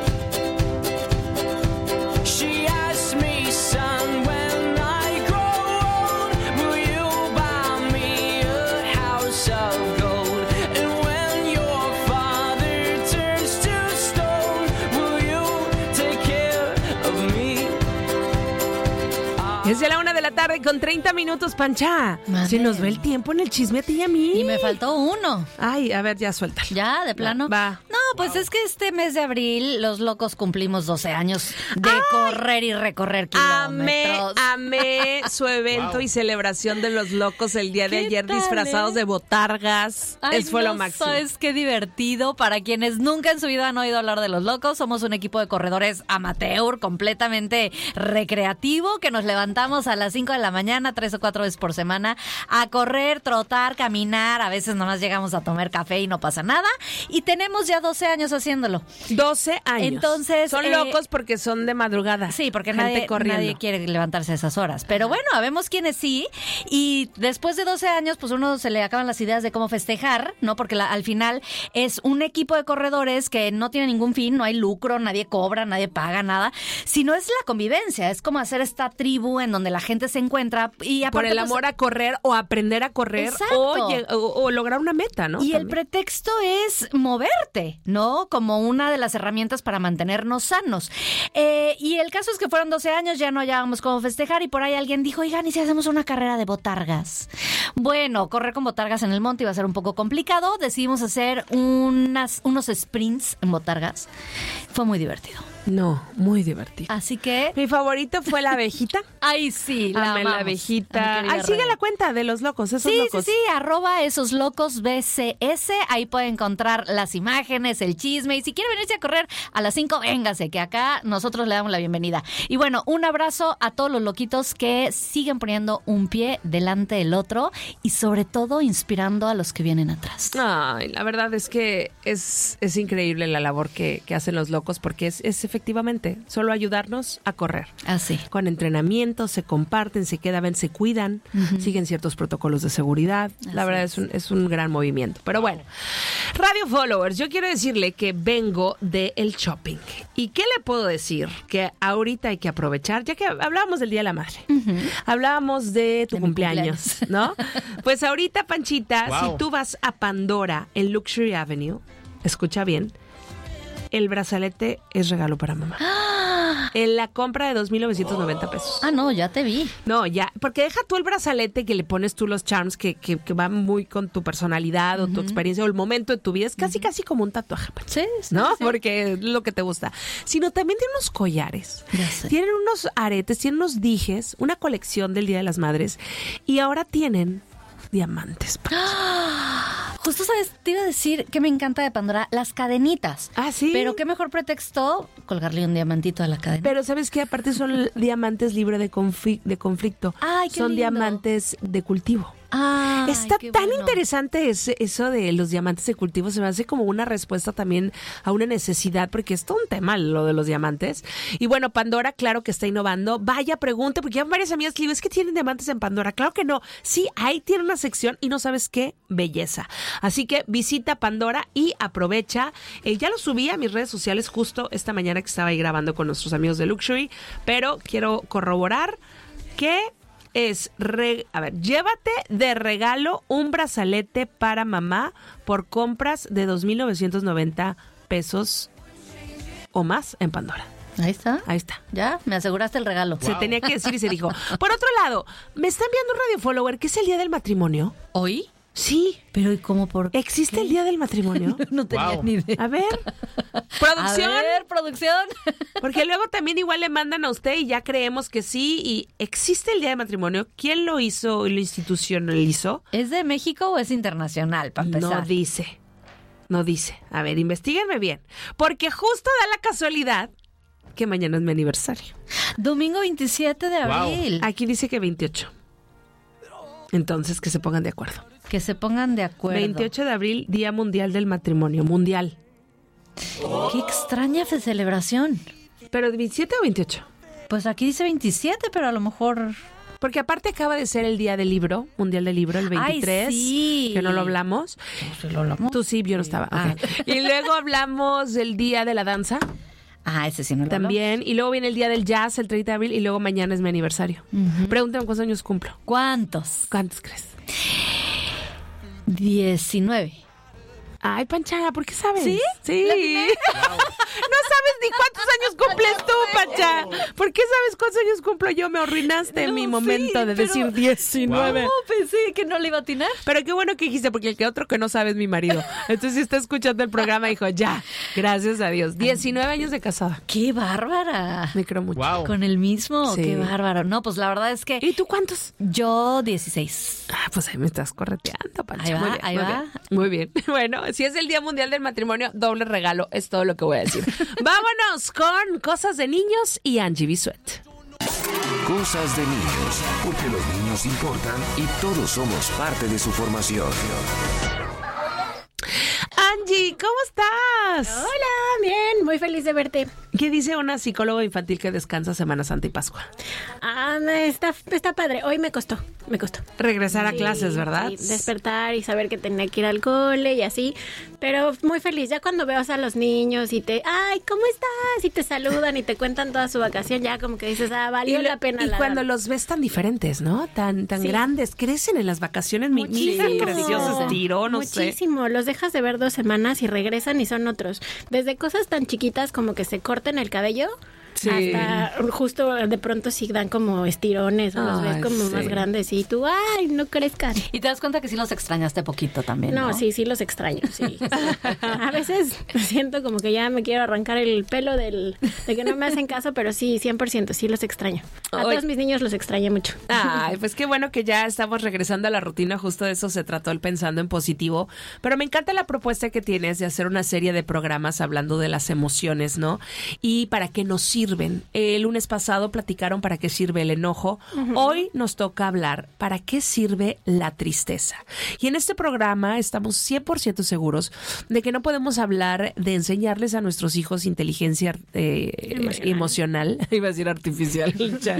She asked me, son, when I grow old, will you buy me a house of gold? And when your father turns to stone, will you take care of me? Es de la una de la tarde con treinta minutos, Pancha. Madre. Se nos ve el tiempo en el chisme a ti y a mí. Y me faltó uno. Ay, a ver, ya suéltalo. ¿Ya? ¿De plano? Va. No, pues es que este mes de abril los locos cumplimos doce años de Ay. correr y recorrer Amé, kilómetros. amé su evento wow. y celebración de los locos el día de ayer tal, disfrazados eh? de botargas. Ay, es fue no lo máximo. sabes qué divertido. Para quienes nunca en su vida han oído hablar de los locos, somos un equipo de corredores amateur, completamente recreativo, que nos levantamos a las cinco de la mañana, tres o cuatro veces por semana, a correr, trotar, caminar. A veces nomás llegamos a tomar café y no pasa nada. Y tenemos ya doce años haciéndolo. doce años. Entonces, son eh, locos porque son de madrugada. Sí, porque Gente nadie, corriendo. nadie quiere levantarse a esas horas. Pero bueno, habemos quienes sí. Y después de doce años, pues uno se le acaban las ideas de cómo festejar, ¿no? Porque la, al final es un equipo de corredores que no tiene ningún fin, no hay lucro, nadie cobra, nadie paga nada, sino es la convivencia. Es como hacer esta tribu en donde la gente se encuentra y aparte, por el pues, amor a correr o aprender a correr o, o, o lograr una meta, ¿no? Y También. el pretexto es moverte, ¿no? Como una de las herramientas para mantenernos sanos. Eh, y el caso es que fueron doce años, ya no hallábamos cómo festejar y por ahí alguien dijo, oigan, ¿y si hacemos una carrera de botargas? Bueno, correr con botargas en el monte iba a ser un poco complicado. Decidimos hacer unas, unos sprints en botargas. Fue muy divertido. No, muy divertido. Así que... Mi favorito fue la abejita. Ay, sí, la Amé la abejita. Ay, sigue la cuenta de los locos, esos sí, locos. Sí, sí, sí, arroba esos locos B C S. Ahí puede encontrar las imágenes, el chisme. Y si quiere venirse a correr a las cinco, véngase, que acá nosotros le damos la bienvenida. Y bueno, un abrazo a todos los loquitos que siguen poniendo un pie delante del otro y sobre todo inspirando a los que vienen atrás. Ay, la verdad es que es, es increíble la labor que, que hacen los locos porque es, es efectivamente solo ayudarnos a correr. Así. Con entrenamiento, se comparten, se quedan, se cuidan, uh-huh. siguen ciertos protocolos de seguridad. Así la verdad es. es un, es un gran movimiento. Pero bueno, Radio Followers, yo quiero decirle que vengo del shopping. ¿Y qué le puedo decir? Que ahorita hay que aprovechar, ya que hablábamos del Día de la Madre. Uh-huh. Hablábamos de tu de cumpleaños, cumpleaños, ¿no? Pues ahorita, Panchita, wow. si tú vas a Pandora en Luxury Avenue, escucha bien, el brazalete es regalo para mamá. En la compra de dos mil novecientos noventa pesos. Ah, no, ya te vi. No, ya, porque deja tú el brazalete que le pones tú los charms que, que, que van muy con tu personalidad o uh-huh. tu experiencia o el momento de tu vida. Es casi, uh-huh. casi como un tatuaje. Sí, sí, ¿no? Sí. Porque es lo que te gusta. Sino también tienen unos collares. Tienen unos aretes, tienen unos dijes, una colección del Día de las Madres. Y ahora tienen diamantes. ¡Ah! Justo, ¿sabes? Te iba a decir que me encanta de Pandora, las cadenitas. Ah, sí. Pero qué mejor pretexto colgarle un diamantito a la cadena. Pero ¿sabes qué? Aparte son diamantes libres de, confi- de conflicto. Ay, qué son lindo. Diamantes de cultivo. Ay, Está qué tan bueno. interesante ese, eso de los diamantes de cultivo. Se me hace como una respuesta también a una necesidad, porque es todo un tema lo de los diamantes. Y bueno, Pandora, claro que está innovando. Vaya, pregunte, porque ya varias amigas que digo, es que tienen diamantes en Pandora. Claro que no. Sí, ahí tiene una sección y no sabes qué belleza. Así que visita Pandora y aprovecha. Eh, ya lo subí a mis redes sociales justo esta mañana que estaba ahí grabando con nuestros amigos de Luxury, pero quiero corroborar que es, re, a ver, llévate de regalo un brazalete para mamá por compras de dos mil novecientos noventa pesos o más en Pandora. Ahí está. Ahí está. Ya, me aseguraste el regalo. Se wow. tenía que decir y se dijo. Por otro lado, me está enviando un radio follower que es el día del matrimonio. ¿Hoy? Sí. Pero ¿y cómo por qué? ¿Existe el día del matrimonio? No tenía wow. ni idea. A ver. Producción. A ver, producción. Porque luego también igual le mandan a usted y ya creemos que sí. Y existe el día del matrimonio. ¿Quién lo hizo y lo institucionalizó? ¿Es de México o es internacional, para empezar? No dice. No dice. A ver, investíguenme bien. Porque justo da la casualidad que mañana es mi aniversario. Domingo veintisiete de abril. Wow. Aquí dice que veintiocho. Entonces, que se pongan de acuerdo. Que se pongan de acuerdo. veintiocho de abril, Día Mundial del Matrimonio. Mundial. Qué extraña celebración. ¿Pero veintisiete o veintiocho? Pues aquí dice veintisiete, pero a lo mejor... Porque aparte acaba de ser el Día del Libro, Mundial del Libro, el veintitrés. Ay, sí. Que no lo hablamos. ¿Sí lo hablamos? Tú sí, yo no estaba. Ah. Okay. Y luego hablamos del Día de la Danza. Ah, ese sí no lo También. hablamos. Y luego viene el Día del Jazz, el treinta de abril. Y luego mañana es mi aniversario. Uh-huh. Pregúntame cuántos años cumplo. ¿Cuántos? ¿Cuántos crees? diecinueve. Ay, Pancha, ¿por qué sabes? ¿Sí? Sí. Wow. No sabes ni cuántos años cumples tú, Pancha. ¿Por qué sabes cuántos años cumplo yo? Me arruinaste no, mi sí, momento de pero... decir diecinueve. No, pensé que no le iba a atinar. Pero qué bueno que dijiste, porque el que otro que no sabe es mi marido. Entonces, si está escuchando el programa, dijo, ya, gracias a Dios. diecinueve años de casada. ¡Qué bárbara! Me creo mucho. Wow. Con el mismo, sí. ¡Qué bárbaro! No, pues la verdad es que... ¿Y tú cuántos? Yo dieciséis. Ah, pues ahí me estás correteando, Pancha. Ahí va, muy bien, ahí muy va. Bien. Muy bien. Bueno, si es el Día Mundial del Matrimonio, doble regalo, es todo lo que voy a decir. Vámonos con cosas de niños y Angie Bisuet. Cosas de niños, porque los niños importan y todos somos parte de su formación. Angie, ¿cómo estás? Hola, bien, muy feliz de verte. ¿Qué dice una psicóloga infantil que descansa Semana Santa y Pascua? Ah, está, está padre. Hoy me costó, me costó. Regresar sí, a clases, ¿verdad? Sí, despertar y saber que tenía que ir al cole y así. Pero muy feliz. Ya cuando veas a los niños y te, ay, ¿cómo estás? Y te saludan y te cuentan toda su vacación, ya como que dices, ah, valió y la pena. Y la cuando dama. los ves tan diferentes, ¿no? Tan tan sí. grandes, crecen en las vacaciones. Mi hija creció, se estiró, no Muchísimo. sé. Los dejas de ver dos semanas semanas y regresan y son otros. Desde cosas tan chiquitas como que se corten el cabello, sí, hasta justo de pronto sí dan como estirones, o los ves como sí. más grandes y tú, ay, no crezcan. Y te das cuenta que sí los extrañaste poquito también, ¿no? No, sí, sí los extraño, sí. sí. A veces siento como que ya me quiero arrancar el pelo del, de que no me hacen caso, pero sí, cien por ciento, sí los extraño. A Oye. todos mis niños los extrañé mucho. Ay, pues qué bueno que ya estamos regresando a la rutina, justo de eso se trató el Pensando en Positivo, pero me encanta la propuesta que tienes de hacer una serie de programas hablando de las emociones, ¿no? Y para qué nos sirve. El lunes pasado platicaron para qué sirve el enojo. Uh-huh. Hoy nos toca hablar para qué sirve la tristeza. Y en este programa estamos cien por ciento seguros de que no podemos hablar de enseñarles a nuestros hijos inteligencia eh, emocional. emocional. Iba a decir artificial.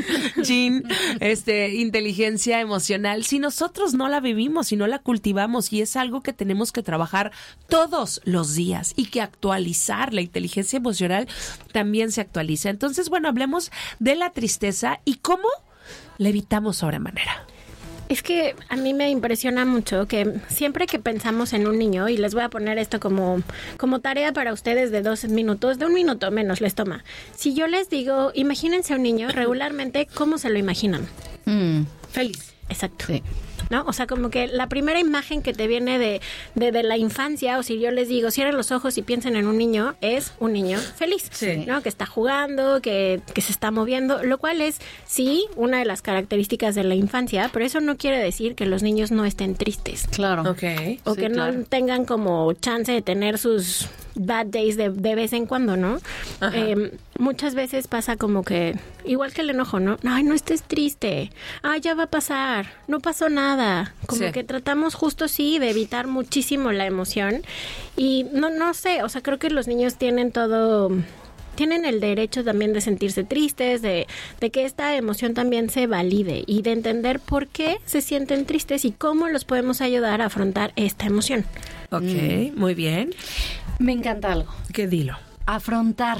Chin, este, inteligencia emocional. Si nosotros no la vivimos, si no la cultivamos, y es algo que tenemos que trabajar todos los días y que actualizar. La inteligencia emocional también se actualiza. Entonces, bueno, hablemos de la tristeza y cómo la evitamos sobremanera. Es que a mí me impresiona mucho que siempre que pensamos en un niño, y les voy a poner esto como, como tarea para ustedes de dos minutos, de un minuto menos les toma. Si yo les digo, imagínense a un niño, regularmente, ¿cómo se lo imaginan? Mm. Feliz. Exacto. Sí. ¿No? O sea, como que la primera imagen que te viene de, de, de la infancia, o si yo les digo, cierren los ojos y piensen en un niño, es un niño feliz, sí. ¿no? Que está jugando, que, que se está moviendo, lo cual es, sí, una de las características de la infancia, pero eso no quiere decir que los niños no estén tristes. Claro. Okay. O sí, que claro. no tengan como chance de tener sus bad days de, de vez en cuando, ¿no? Eh, muchas veces pasa como que, igual que el enojo, ¿no? Ay, no estés triste. Ay, ya va a pasar. No pasó nada. Como sí. que tratamos justo, sí, de evitar muchísimo la emoción. Y no, no sé, o sea, creo que los niños tienen todo... Tienen el derecho también de sentirse tristes, de, de que esta emoción también se valide y de entender por qué se sienten tristes y cómo los podemos ayudar a afrontar esta emoción. Ok, mm. muy bien. Me encanta algo. ¿Qué dilo? Afrontar.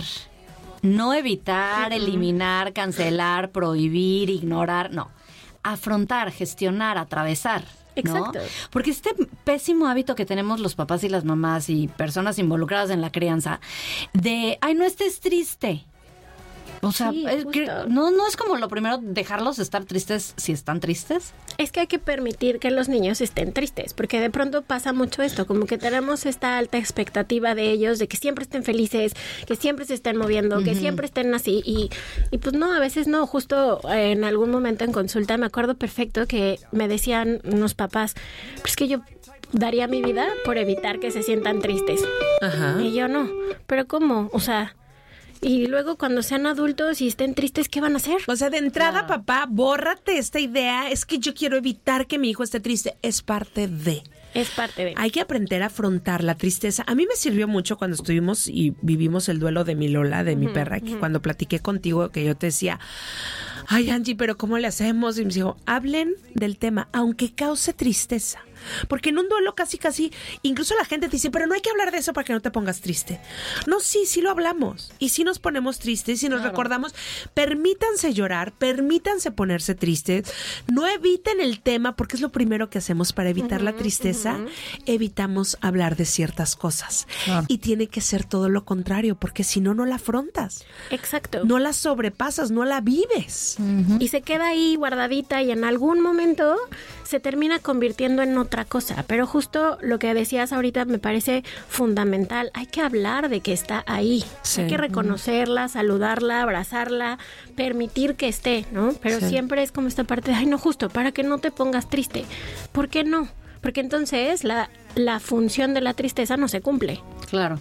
No evitar, uh-huh. eliminar, cancelar, prohibir, ignorar. No. Afrontar, gestionar, atravesar. Exacto. ¿No? Porque este pésimo hábito que tenemos los papás y las mamás y personas involucradas en la crianza de, ay, no estés triste. O sea, sí, es que no, no es como lo primero dejarlos estar tristes si están tristes. Es que hay que permitir que los niños estén tristes, porque de pronto pasa mucho esto, como que tenemos esta alta expectativa de ellos, de que siempre estén felices, que siempre se estén moviendo, uh-huh. que siempre estén así, y, y pues no, a veces no. Justo en algún momento en consulta me acuerdo perfecto que me decían unos papás, pues que yo daría mi vida por evitar que se sientan tristes. Ajá. Y yo no, pero ¿cómo? O sea... Y luego cuando sean adultos y estén tristes, ¿qué van a hacer? O sea, de entrada, ah. papá, bórrate esta idea. Es que yo quiero evitar que mi hijo esté triste. Es parte de... Es parte de... Hay que aprender a afrontar la tristeza. A mí me sirvió mucho cuando estuvimos y vivimos el duelo de mi Lola, de uh-huh, mi perra, que uh-huh. cuando platiqué contigo, que yo te decía, ay, Angie, pero ¿cómo le hacemos? Y me dijo, hablen del tema, aunque cause tristeza. Porque en un duelo casi, casi, incluso la gente te dice, pero no hay que hablar de eso para que no te pongas triste. No, sí, sí lo hablamos. Y sí nos ponemos tristes, y nos claro. recordamos. Permítanse llorar, permítanse ponerse tristes. No eviten el tema, porque es lo primero que hacemos para evitar uh-huh, la tristeza. Uh-huh. Evitamos hablar de ciertas cosas. Claro. Y tiene que ser todo lo contrario, porque si no, no la afrontas. Exacto. No la sobrepasas, no la vives. Uh-huh. Y se queda ahí guardadita y en algún momento se termina convirtiendo en otra cosa. Pero justo lo que decías ahorita me parece fundamental. Hay que hablar de que está ahí. Sí. Hay que reconocerla, saludarla, abrazarla, permitir que esté, ¿no? Pero sí. siempre es como esta parte de, ay, no, justo, para que no te pongas triste. ¿Por qué no? Porque entonces la, la función de la tristeza no se cumple. Claro.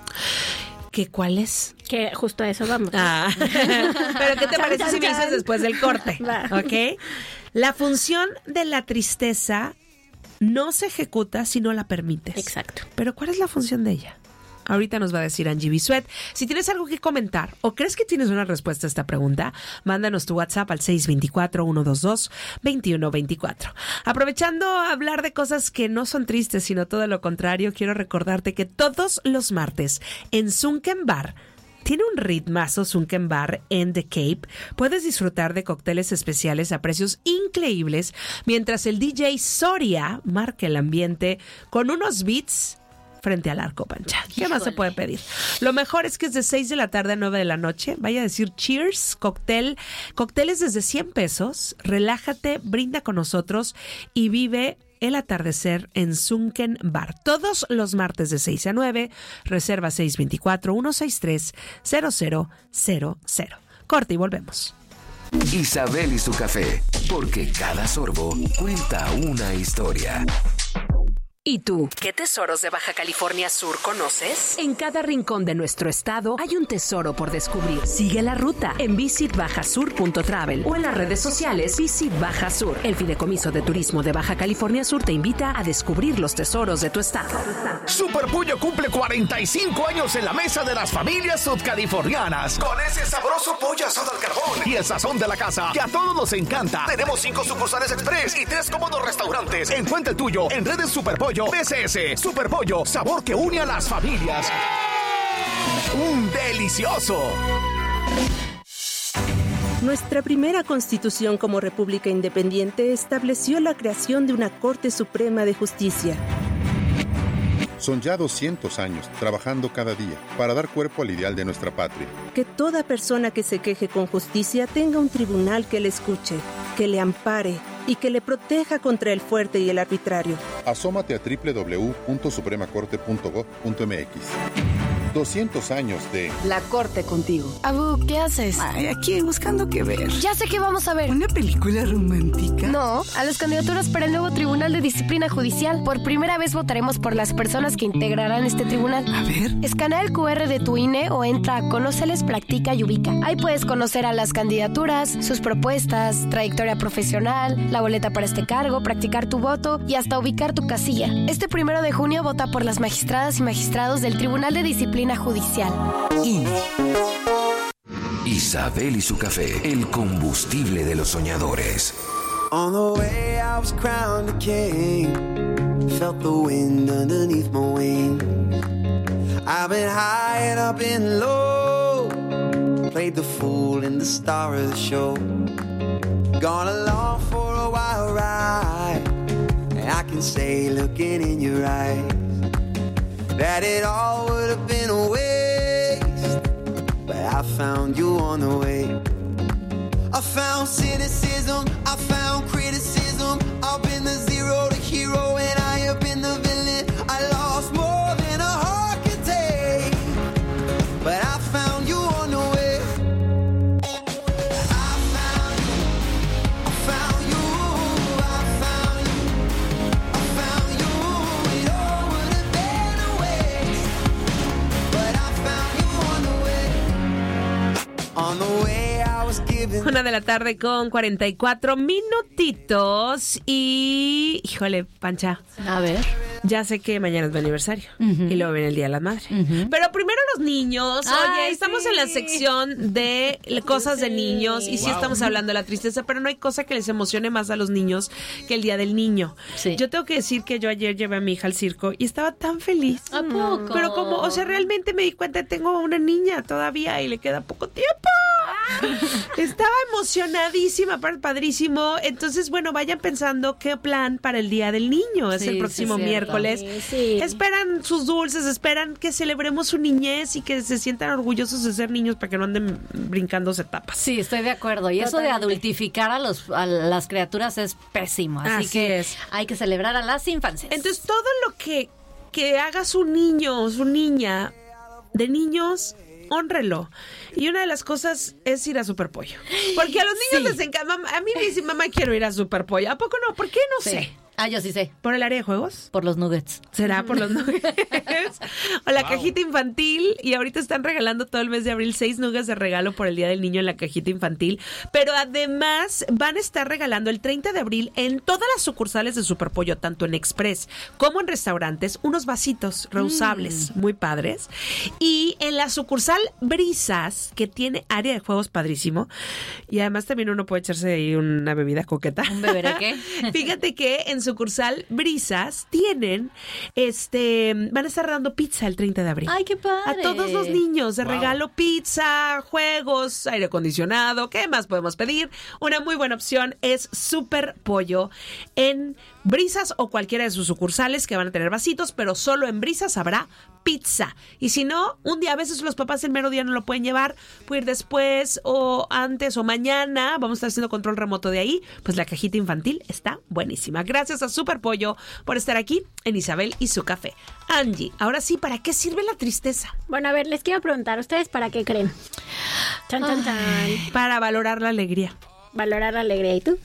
¿Qué cuál es? Que justo a eso vamos. Ah. Pero ¿qué te parece si me dices después del corte? Va. ¿Ok? La función de la tristeza no se ejecuta si no la permites. Exacto. Pero ¿cuál es la función de ella? Ahorita nos va a decir Angie Bisuet. Si tienes algo que comentar o crees que tienes una respuesta a esta pregunta, mándanos tu WhatsApp al seis dos cuatro, uno dos dos, dos uno dos cuatro. Aprovechando a hablar de cosas que no son tristes, sino todo lo contrario, quiero recordarte que todos los martes en Sunken Bar, tiene un ritmazo Sunken Bar en The Cape. Puedes disfrutar de cócteles especiales a precios increíbles mientras el D J Soria marca el ambiente con unos beats frente al arco, Pancha. ¿Qué Híjole. más se puede pedir? Lo mejor es que es de seis de la tarde a nueve de la noche. Vaya a decir cheers, cóctel, cócteles desde cien pesos. Relájate, brinda con nosotros y vive el atardecer en Sunken Bar. Todos los martes de seis a nueve. Reserva seis dos cuatro, uno seis tres, cero cero cero cero. Corte y volvemos. Isabel y su café, porque cada sorbo cuenta una historia. ¿Y tú? ¿Qué tesoros de Baja California Sur conoces? En cada rincón de nuestro estado hay un tesoro por descubrir. Sigue la ruta en visit baja sur punto travel o en las redes sociales Visit Baja Sur. El Fideicomiso de Turismo de Baja California Sur te invita a descubrir los tesoros de tu estado. Super Pollo cumple cuarenta y cinco años en la mesa de las familias sudcalifornianas. Con ese sabroso pollo asado al carbón y el sazón de la casa que a todos nos encanta. Tenemos cinco sucursales express y tres cómodos restaurantes. Encuentra el tuyo en redes Super Pollo B C S. Super Pollo, sabor que une a las familias. ¡Un delicioso! Nuestra primera constitución como república independiente estableció la creación de una Corte Suprema de Justicia. Son ya doscientos años trabajando cada día para dar cuerpo al ideal de nuestra patria. Que toda persona que se queje con justicia tenga un tribunal que le escuche, que le ampare y que le proteja contra el fuerte y el arbitrario. Asómate a doble u doble u doble u punto suprema corte punto gov punto m x. doscientos años de La Corte contigo. Abu, ¿qué haces? Ay, aquí buscando qué ver. Ya sé qué vamos a ver. ¿Una película romántica? No, a las candidaturas para el nuevo Tribunal de Disciplina Judicial. Por primera vez votaremos por las personas que integrarán este tribunal. A ver. Escanea el cu erre de tu I N E o entra a Conóceles, Practica y Ubica. Ahí puedes conocer a las candidaturas, sus propuestas, trayectoria profesional, la boleta para este cargo, practicar tu voto y hasta ubicar tu casilla. Este primero de junio vota por las magistradas y magistrados del Tribunal de Disciplina Judicial. I N E. Isabel y su café, el combustible de los soñadores. On the way I was crowned a king, felt the wind underneath my wings. I've been high and I've been low, played the fool and the star of the show. Gone along for a wild ride, and I can say looking in your eyes that it all would have been a waste, but I found you on the way. I found cynicism, I found criticism. I've been the zero to hero and I have been the villain. I lost more than a heart could take, but I found you on the way. I found you, I found you, I found you, I found you. It all would have been a waste, but I found you on the way. On the way. Una de la tarde con cuarenta y cuatro minutitos y... Híjole, Pancha. A ver. Ya sé que mañana es mi aniversario uh-huh. y luego viene el Día de la Madre. Uh-huh. Pero primero los niños. Ay, Oye, estamos sí. en la sección de cosas de niños y sí wow. estamos hablando de la tristeza, pero no hay cosa que les emocione más a los niños que el Día del Niño. Sí. Yo tengo que decir que yo ayer llevé a mi hija al circo y estaba tan feliz. ¿A poco? Pero como, o sea, realmente me di cuenta que tengo una niña todavía y le queda poco tiempo. Estaba emocionadísima, padrísimo. Entonces, bueno, vayan pensando qué plan para el Día del Niño. Es sí, el próximo sí, miércoles. Sí, sí. Esperan sus dulces, esperan que celebremos su niñez y que se sientan orgullosos de ser niños para que no anden brincándose etapas. Sí, estoy de acuerdo. Y Totalmente. Eso de adultificar a, los, a las criaturas es pésimo. Así, Así que es. Hay que celebrar a las infancias. Entonces, todo lo que, que haga su niño o su niña de niños... Hónrelo. Y una de las cosas es ir a Superpollo. Porque a los niños sí. les encanta. A mí me dice, mamá, quiero ir a Superpollo. ¿A poco no? ¿Por qué? No sí. sé. Ah, yo sí sé. ¿Por el área de juegos? Por los nuggets. ¿Será por los nuggets? O la wow. cajita infantil. Y ahorita están regalando todo el mes de abril seis nuggets de regalo por el Día del Niño en la cajita infantil. Pero además van a estar regalando el treinta de abril en todas las sucursales de Superpollo, tanto en Express como en restaurantes, unos vasitos reusables mm. muy padres. Y en la sucursal Brisas, que tiene área de juegos padrísimo. Y además también uno puede echarse ahí una bebida coqueta. ¿Un beberé qué? Fíjate que en sucursal Brisas tienen, este, van a estar dando pizza el treinta de abril. ¡Ay, qué padre! A todos los niños, de wow. regalo pizza, juegos, aire acondicionado, ¿qué más podemos pedir? Una muy buena opción es Super Pollo en Brisas o cualquiera de sus sucursales que van a tener vasitos, pero solo en Brisas habrá pizza. Y si no, un día, a veces los papás el mero día no lo pueden llevar, puede ir después o antes o mañana, vamos a estar haciendo control remoto de ahí, pues la cajita infantil está buenísima. Gracias a Super Pollo por estar aquí en Isabel y su café. Angie, ahora sí, ¿para qué sirve la tristeza? Bueno, a ver, les quiero preguntar, ¿ustedes para qué creen? Chan, chan, chan. Para valorar la alegría. Valorar la alegría, ¿y tú?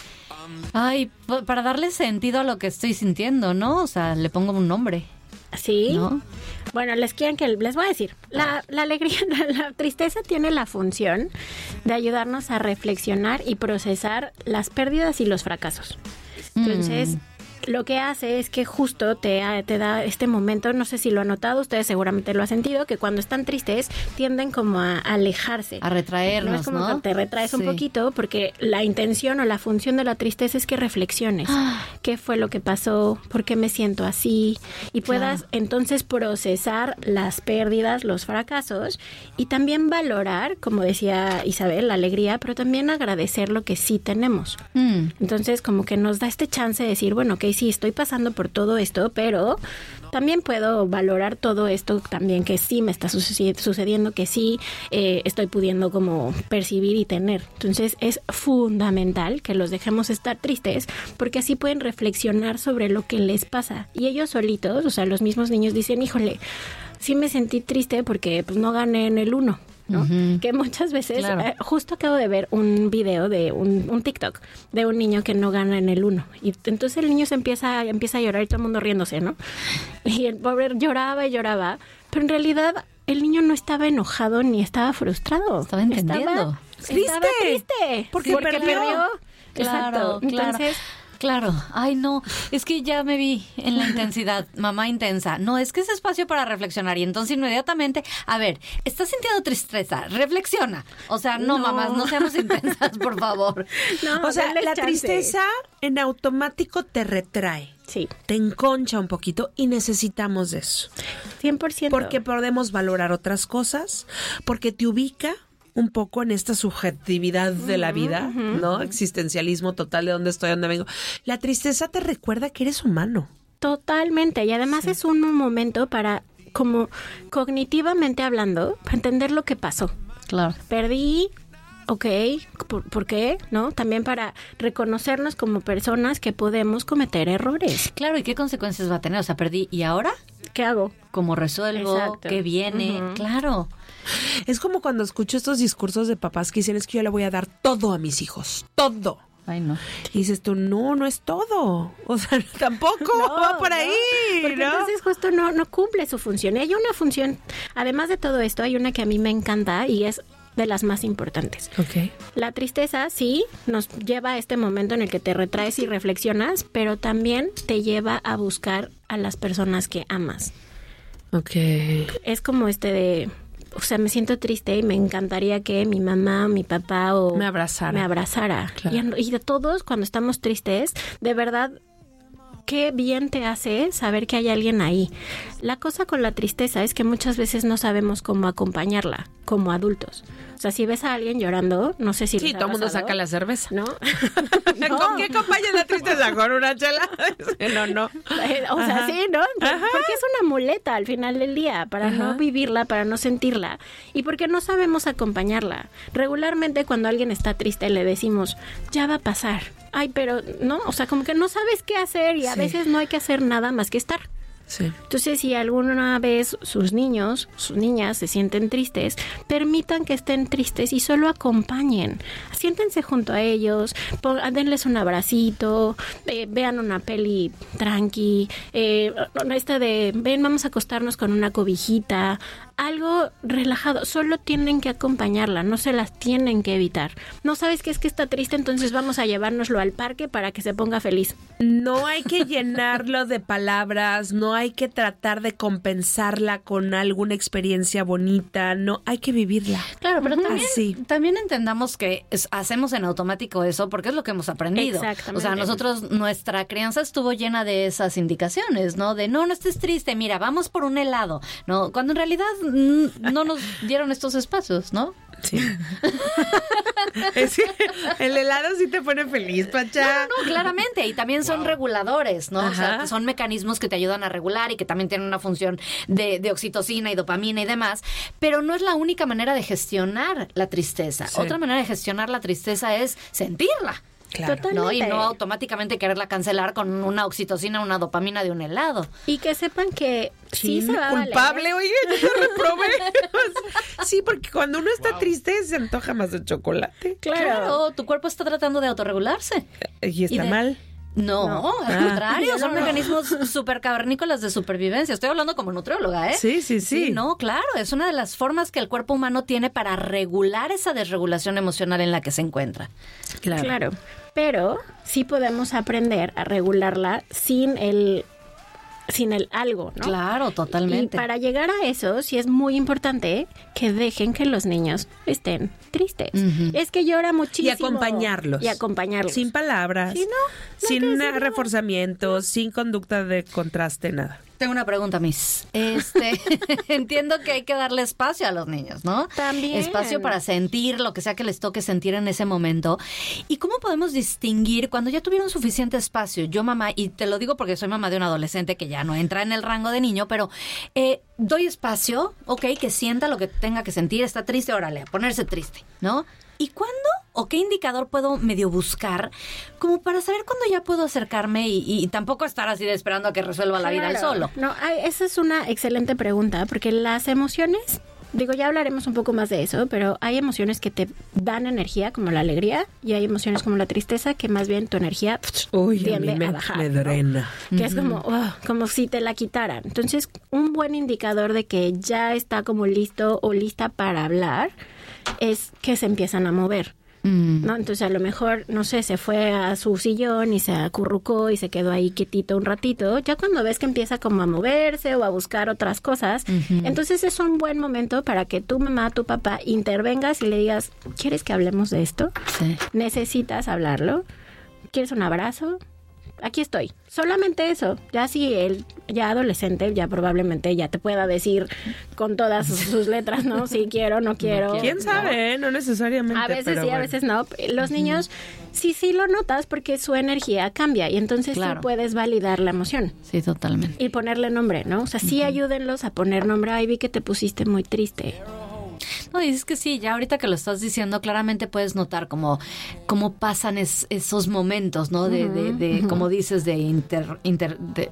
Ay, para darle sentido a lo que estoy sintiendo, ¿no? O sea, le pongo un nombre. ¿Sí? ¿No? Bueno, les quieren que les voy a decir, la, la alegría, la, la tristeza tiene la función de ayudarnos a reflexionar y procesar las pérdidas y los fracasos. Entonces, mm. lo que hace es que justo te, te da este momento, no sé si lo han notado, ustedes seguramente lo han sentido, que cuando están tristes tienden como a alejarse. A retraernos, ¿no? Es como ¿no? que te retraes sí. un poquito porque la intención o la función de la tristeza es que reflexiones. Ah. ¿Qué fue lo que pasó? ¿Por qué me siento así? Y puedas claro. entonces procesar las pérdidas, los fracasos y también valorar, como decía Isabel, la alegría, pero también agradecer lo que sí tenemos. Mm. Entonces como que nos da este chance de decir, bueno, ok, sí, estoy pasando por todo esto, pero también puedo valorar todo esto también que sí me está sucediendo, que sí eh, estoy pudiendo como percibir y tener. Entonces es fundamental que los dejemos estar tristes porque así pueden reflexionar sobre lo que les pasa. Y ellos solitos, o sea, los mismos niños dicen, híjole, sí me sentí triste porque pues no gané en el uno. ¿no? Uh-huh. Que muchas veces, claro. eh, justo acabo de ver un video de un, un TikTok de un niño que no gana en el uno y entonces el niño se empieza, empieza a llorar y todo el mundo riéndose, ¿no? Y el pobre lloraba y lloraba, pero en realidad el niño no estaba enojado ni estaba frustrado. Estaba entendiendo. Estaba triste. Estaba triste porque, porque perdió. perdió. Claro, Exacto. Claro. Entonces... Claro, ay no, es que ya me vi en la intensidad, mamá intensa. No, es que es espacio para reflexionar y entonces inmediatamente, a ver, ¿estás sintiendo tristeza? Reflexiona. O sea, no, no. mamás, no seamos intensas, por favor. No, o sea, la chance. Tristeza en automático te retrae. Sí. Te enconcha un poquito y necesitamos de eso. cien por ciento. Porque podemos valorar otras cosas, porque te ubica un poco en esta subjetividad de la vida, uh-huh, ¿no? Existencialismo total de dónde estoy, dónde vengo. La tristeza te recuerda que eres humano. Totalmente. Y además sí. es un momento para, como cognitivamente hablando, para entender lo que pasó. Claro. Perdí, ok, ¿por, ¿por qué? ¿No? También para reconocernos como personas que podemos cometer errores. Claro, ¿y qué consecuencias va a tener? O sea, perdí, ¿y ahora? ¿Qué hago? ¿Cómo resuelvo? Exacto. ¿Qué viene? Uh-huh. Claro. Es como cuando escucho estos discursos de papás que dicen, es que yo le voy a dar todo a mis hijos, todo. Ay, no. Y dices tú, no, no es todo. O sea, tampoco no, va por ahí, no. Porque ¿no? entonces justo no, no cumple su función. Y hay una función, además de todo esto, hay una que a mí me encanta y es de las más importantes. Okay. La tristeza, sí, nos lleva a este momento en el que te retraes y reflexionas, pero también te lleva a buscar a las personas que amas. Okay. Es como este de... O sea, me siento triste y me encantaría que mi mamá, mi papá o... Me abrazara. Me abrazara. Claro. Y, y de todos, cuando estamos tristes, de verdad, qué bien te hace saber que hay alguien ahí. La cosa con la tristeza es que muchas veces no sabemos cómo acompañarla como adultos. O sea, si ves a alguien llorando, no sé si... Sí, todo el mundo saca la cerveza. ¿No? no. ¿Con qué acompañas la tristeza? ¿Con una chela? no, no. O sea, ajá, sí, ¿no? Ajá. Porque es una muleta al final del día para ajá, no vivirla, para no sentirla y porque no sabemos acompañarla. Regularmente cuando alguien está triste le decimos, ya va a pasar. Ay, pero no, o sea, como que no sabes qué hacer y a sí, veces no hay que hacer nada más que estar. Sí. Entonces, si alguna vez sus niños, sus niñas se sienten tristes, permitan que estén tristes y solo acompañen. Siéntense junto a ellos, denles un abracito, eh, vean una peli tranqui, eh, esta de, ven, vamos a acostarnos con una cobijita, algo relajado, solo tienen que acompañarla, no se las tienen que evitar. No sabes qué es que está triste, entonces vamos a llevárnoslo al parque para que se ponga feliz. No hay que llenarlo de palabras, no hay que tratar de compensarla con alguna experiencia bonita, no, hay que vivirla. Claro, pero también, Así. también entendamos que es, hacemos en automático eso porque es lo que hemos aprendido. Exactamente. O sea, nosotros, nuestra crianza estuvo llena de esas indicaciones, ¿no? De no, no estés triste, mira, vamos por un helado, ¿no? Cuando en realidad mm, no nos dieron estos espacios, ¿no? Sí. Es que el helado sí te pone feliz, Pacha. No, no, no, claramente. Y también son wow. reguladores, ¿no? Ajá. O sea, son mecanismos que te ayudan a regular y que también tienen una función de, de oxitocina y dopamina y demás. Pero no es la única manera de gestionar la tristeza. Sí. Otra manera de gestionar la tristeza es sentirla. Claro. ¿No? Y no automáticamente quererla cancelar con una oxitocina, una dopamina de un helado. Y que sepan que sí, sí se va culpable, a oye, yo te reprobé. Sí, porque cuando uno está wow. triste se antoja más de chocolate. Claro. claro, tu cuerpo está tratando de autorregularse. Y está y de... mal. No, no, al ah. contrario, son no, no. mecanismos súper cavernícolas de supervivencia. Estoy hablando como nutrióloga, ¿eh? Sí, sí, sí, sí. No, claro, es una de las formas que el cuerpo humano tiene para regular esa desregulación emocional en la que se encuentra. Claro. Claro, pero sí podemos aprender a regularla sin el... sin el algo, ¿no? Claro, totalmente. Y para llegar a eso, sí es muy importante que dejen que los niños estén tristes. Uh-huh. Es que llora muchísimo. Y acompañarlos. Y acompañarlos. Sin palabras. ¿Sí, no? No sin reforzamiento, sin conducta de contraste, nada. Tengo una pregunta, Miss. Este, entiendo que hay que darle espacio a los niños, ¿no? También. Espacio para sentir lo que sea que les toque sentir en ese momento. ¿Y cómo podemos distinguir cuando ya tuvieron suficiente espacio? Yo, mamá, y te lo digo porque soy mamá de un adolescente que ya no entra en el rango de niño, pero eh, doy espacio, ok, que sienta lo que tenga que sentir, está triste, órale, a ponerse triste, ¿no? ¿Y cuándo o qué indicador puedo medio buscar como para saber cuándo ya puedo acercarme y, y tampoco estar así de esperando a que resuelva la vida él solo? No, esa es una excelente pregunta porque las emociones, digo, ya hablaremos un poco más de eso, pero hay emociones que te dan energía como la alegría y hay emociones como la tristeza que más bien tu energía Uy, tiende a, mí me, a bajar. Me drena. ¿No? Que uh-huh. es como, oh, como si te la quitaran. Entonces, un buen indicador de que ya está como listo o lista para hablar es que se empiezan a mover, mm. ¿no? Entonces a lo mejor, no sé, se fue a su sillón y se acurrucó y se quedó ahí quietito un ratito. Ya cuando ves que empieza como a moverse o a buscar otras cosas, uh-huh. entonces es un buen momento para que tu mamá, tu papá intervengas y le digas, ¿quieres que hablemos de esto? Sí. ¿Necesitas hablarlo? ¿Quieres un abrazo? Aquí estoy. Solamente eso. Ya si él, ya adolescente, ya probablemente ya te pueda decir con todas sus letras, ¿no? Si quiero, no quiero. ¿Quién sabe? No, no necesariamente. A veces pero sí, bueno. a veces no. Los niños sí, sí lo notas porque su energía cambia y entonces claro. sí puedes validar la emoción. Sí, totalmente. Y ponerle nombre, ¿no? O sea, sí uh-huh. ayúdenlos a poner nombre. Ay, vi que te pusiste muy triste. No, y es que sí, ya ahorita que lo estás diciendo, claramente puedes notar cómo, cómo pasan es, esos momentos, ¿no? De, uh-huh, de, de uh-huh. como dices, de inter... inter de,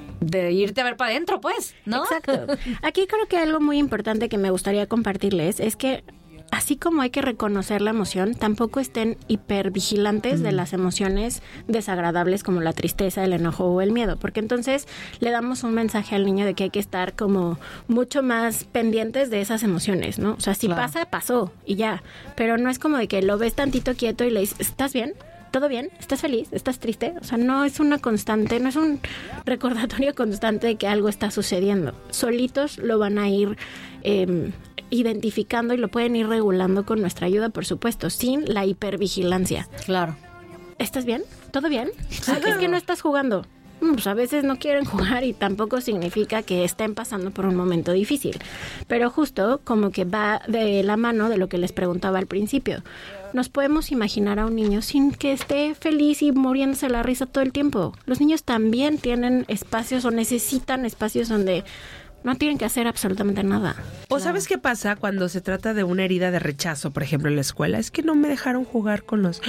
de irte a ver para adentro, pues, ¿no? Exacto. Aquí creo que algo muy importante que me gustaría compartirles es que así como hay que reconocer la emoción, tampoco estén hipervigilantes mm. de las emociones desagradables como la tristeza, el enojo o el miedo, porque entonces le damos un mensaje al niño de que hay que estar como mucho más pendientes de esas emociones, ¿no? O sea, si claro. pasa, pasó y ya, pero no es como de que lo ves tantito quieto y le dices, ¿estás bien? ¿Todo bien? ¿Estás feliz? ¿Estás triste? O sea, no es una constante, no es un recordatorio constante de que algo está sucediendo. Solitos lo van a ir eh, identificando y lo pueden ir regulando con nuestra ayuda, por supuesto, sin la hipervigilancia. Claro. ¿Estás bien? ¿Todo bien? Ah, es que no estás jugando. Pues a veces no quieren jugar y tampoco significa que estén pasando por un momento difícil. Pero justo como que va de la mano de lo que les preguntaba al principio. Nos podemos imaginar a un niño sin que esté feliz y muriéndose la risa todo el tiempo. Los niños también tienen espacios o necesitan espacios donde no tienen que hacer absolutamente nada. O claro. ¿sabes qué pasa cuando se trata de una herida de rechazo, por ejemplo, en la escuela? Es que no me dejaron jugar con los...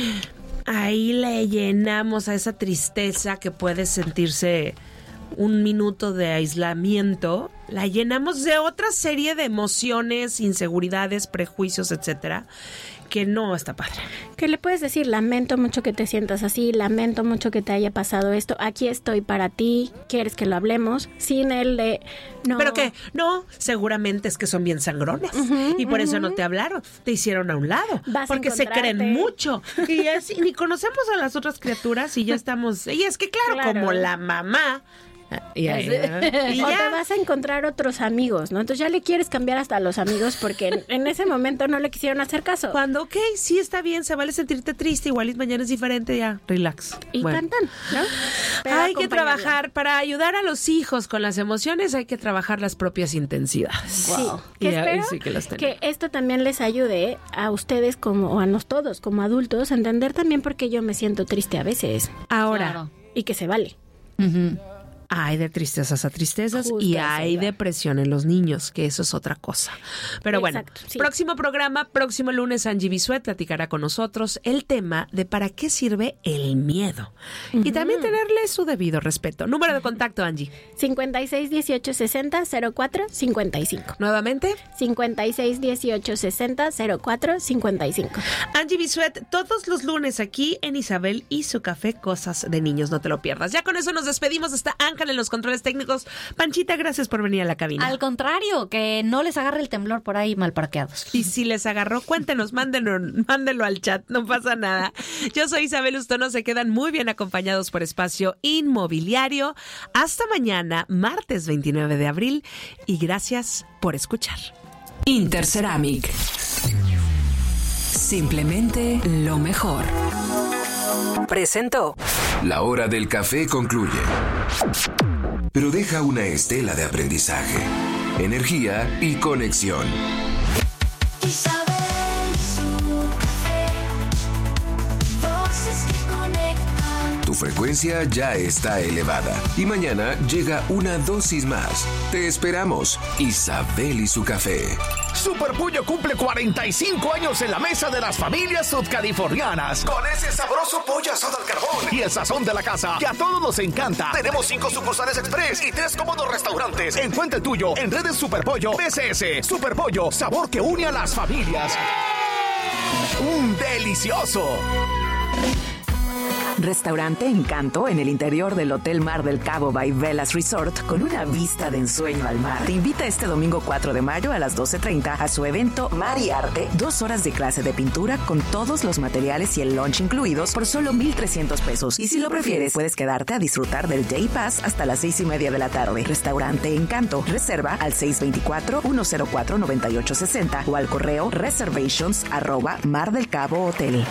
Ahí le llenamos a esa tristeza que puede sentirse un minuto de aislamiento la llenamos de otra serie de emociones, inseguridades, prejuicios, etcétera, que no está padre. Que le puedes decir, lamento mucho que te sientas así, lamento mucho que te haya pasado esto, aquí estoy para ti, ¿quieres que lo hablemos? Sin el de... No. ¿Pero qué? No, seguramente es que son bien sangrones uh-huh, y por uh-huh. eso no te hablaron, te hicieron a un lado, Vas porque se creen mucho y así, ni conocemos a las otras criaturas y ya estamos... Y es que claro, claro. como la mamá... Y, ahí, y o ya. Te vas a encontrar otros amigos, ¿no? Entonces ya le quieres cambiar hasta a los amigos porque en, en ese momento no le quisieron hacer caso. Cuando, ok, sí está bien, se vale sentirte triste, igual y mañana es diferente, ya, relax. Y bueno. cantan, ¿no? Pero hay que trabajar, para ayudar a los hijos con las emociones, hay que trabajar las propias intensidades. Wow. Sí, que espero sí que, que esto también les ayude a ustedes como, o a nos todos como adultos, a entender también por qué yo me siento triste a veces. Ahora. Claro. Y que se vale. Uh-huh. Hay de tristezas a tristezas Justo y hay depresión en los niños, que eso es otra cosa. Pero Exacto, bueno, sí. próximo programa, próximo lunes, Angie Bisuet platicará con nosotros el tema de para qué sirve el miedo. Uh-huh. Y también tenerle su debido respeto. Número de contacto, Angie. cincuenta y seis dieciocho sesenta cero cuatro cincuenta y cinco. Nuevamente. cincuenta y seis dieciocho sesenta cero cuatro cincuenta y cinco. Angie Bisuet, todos los lunes aquí en Isabel y su café Cosas de Niños. No te lo pierdas. Ya con eso nos despedimos. Hasta Ángel en los controles técnicos. Panchita, gracias por venir a la cabina. Al contrario, que no les agarre el temblor por ahí mal parqueados. Y si les agarró, cuéntenos, mándenlo, mándenlo al chat, no pasa nada. Yo soy Isabel Ustono, se quedan muy bien acompañados por Espacio Inmobiliario. Hasta mañana, martes veintinueve de abril, y gracias por escuchar. Interceramic. Simplemente lo mejor. Presentó. La hora del café concluye, pero deja una estela de aprendizaje, energía y conexión. Tu frecuencia ya está elevada y mañana llega una dosis más. Te esperamos. Isabel y su café. Super Pollo cumple cuarenta y cinco años en la mesa de las familias sudcalifornianas. Con ese sabroso pollo asado al carbón y el sazón de la casa que a todos nos encanta. Tenemos cinco sucursales express y tres cómodos restaurantes. Encuentra el tuyo en redes Super Pollo B C S. Super Pollo, sabor que une a las familias. ¡Un delicioso! Restaurante Encanto en el interior del Hotel Mar del Cabo by Velas Resort con una vista de ensueño al mar. Te invita este domingo cuatro de mayo a las doce treinta a su evento Mar y Arte. Dos horas de clase de pintura con todos los materiales y el lunch incluidos por solo mil trescientos pesos. Y si lo prefieres, puedes quedarte a disfrutar del Day Pass hasta las seis y media de la tarde. Restaurante Encanto. Reserva al seis dos cuatro, uno cero cuatro, nueve ocho seis cero o al correo reservations arroba mar del cabo hotel.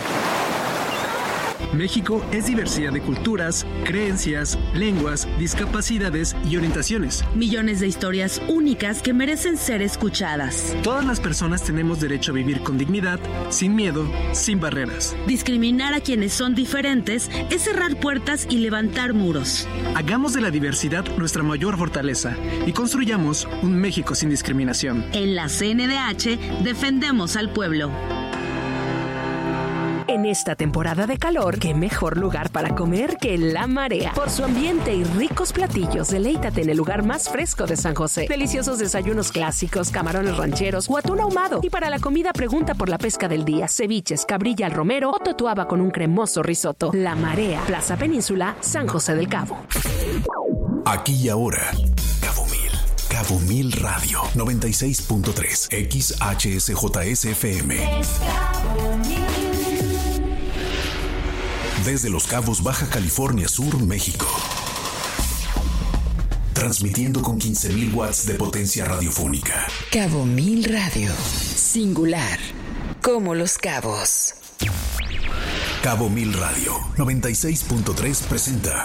México es diversidad de culturas, creencias, lenguas, discapacidades y orientaciones. Millones de historias únicas que merecen ser escuchadas. Todas las personas tenemos derecho a vivir con dignidad, sin miedo, sin barreras. Discriminar a quienes son diferentes es cerrar puertas y levantar muros. Hagamos de la diversidad nuestra mayor fortaleza y construyamos un México sin discriminación. En la C N D H defendemos al pueblo. En esta temporada de calor, qué mejor lugar para comer que La Marea. Por su ambiente y ricos platillos, deleítate en el lugar más fresco de San José. Deliciosos desayunos clásicos, camarones rancheros o atún ahumado. Y para la comida, pregunta por la pesca del día, ceviches, cabrilla al romero o totuaba con un cremoso risotto. La Marea, Plaza Península, San José del Cabo. Aquí y ahora, Cabo Mil. Cabo Mil Radio, noventa y seis punto tres, X H S J S F M. Desde Los Cabos, Baja California Sur, México. Transmitiendo con quince mil watts de potencia radiofónica. Cabo Mil Radio. Singular. Como Los Cabos. Cabo Mil Radio, noventa y seis punto tres presenta.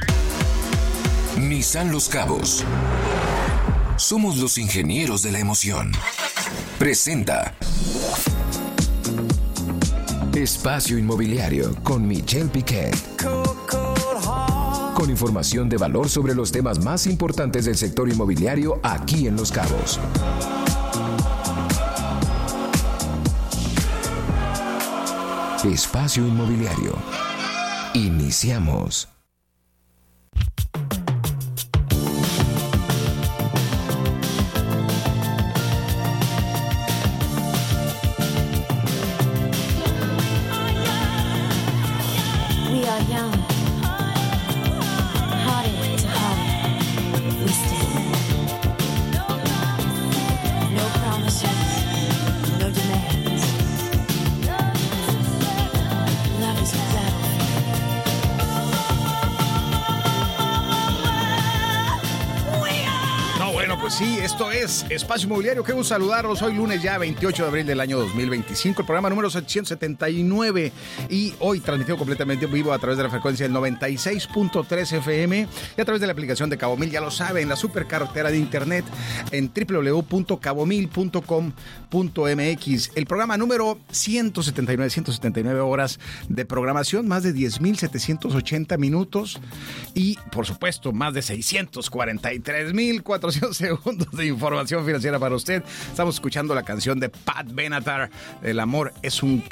Nissan Los Cabos. Somos los ingenieros de la emoción. Presenta. Espacio Inmobiliario con Michelle Piquet. Con información de valor sobre los temas más importantes del sector inmobiliario aquí en Los Cabos. Espacio Inmobiliario. Iniciamos. Pues sí, esto es Espacio Inmobiliario. Qué gusto saludarlos. Hoy lunes ya veintiocho de abril del año dos mil veinticinco, el programa número setecientos setenta y nueve, y hoy transmitido completamente en vivo a través de la frecuencia del noventa y seis punto tres F M y a través de la aplicación de Cabo Mil, ya lo saben, la supercarretera de internet en doble u doble u doble u punto cabo mil punto com punto m x. El programa número ciento setenta y nueve, ciento setenta y nueve horas de programación, más de diez mil setecientos ochenta minutos y, por supuesto, más de seiscientos cuarenta y tres mil cuatrocientos segundos de información financiera para usted. Estamos escuchando la canción de Pat Benatar, El amor es un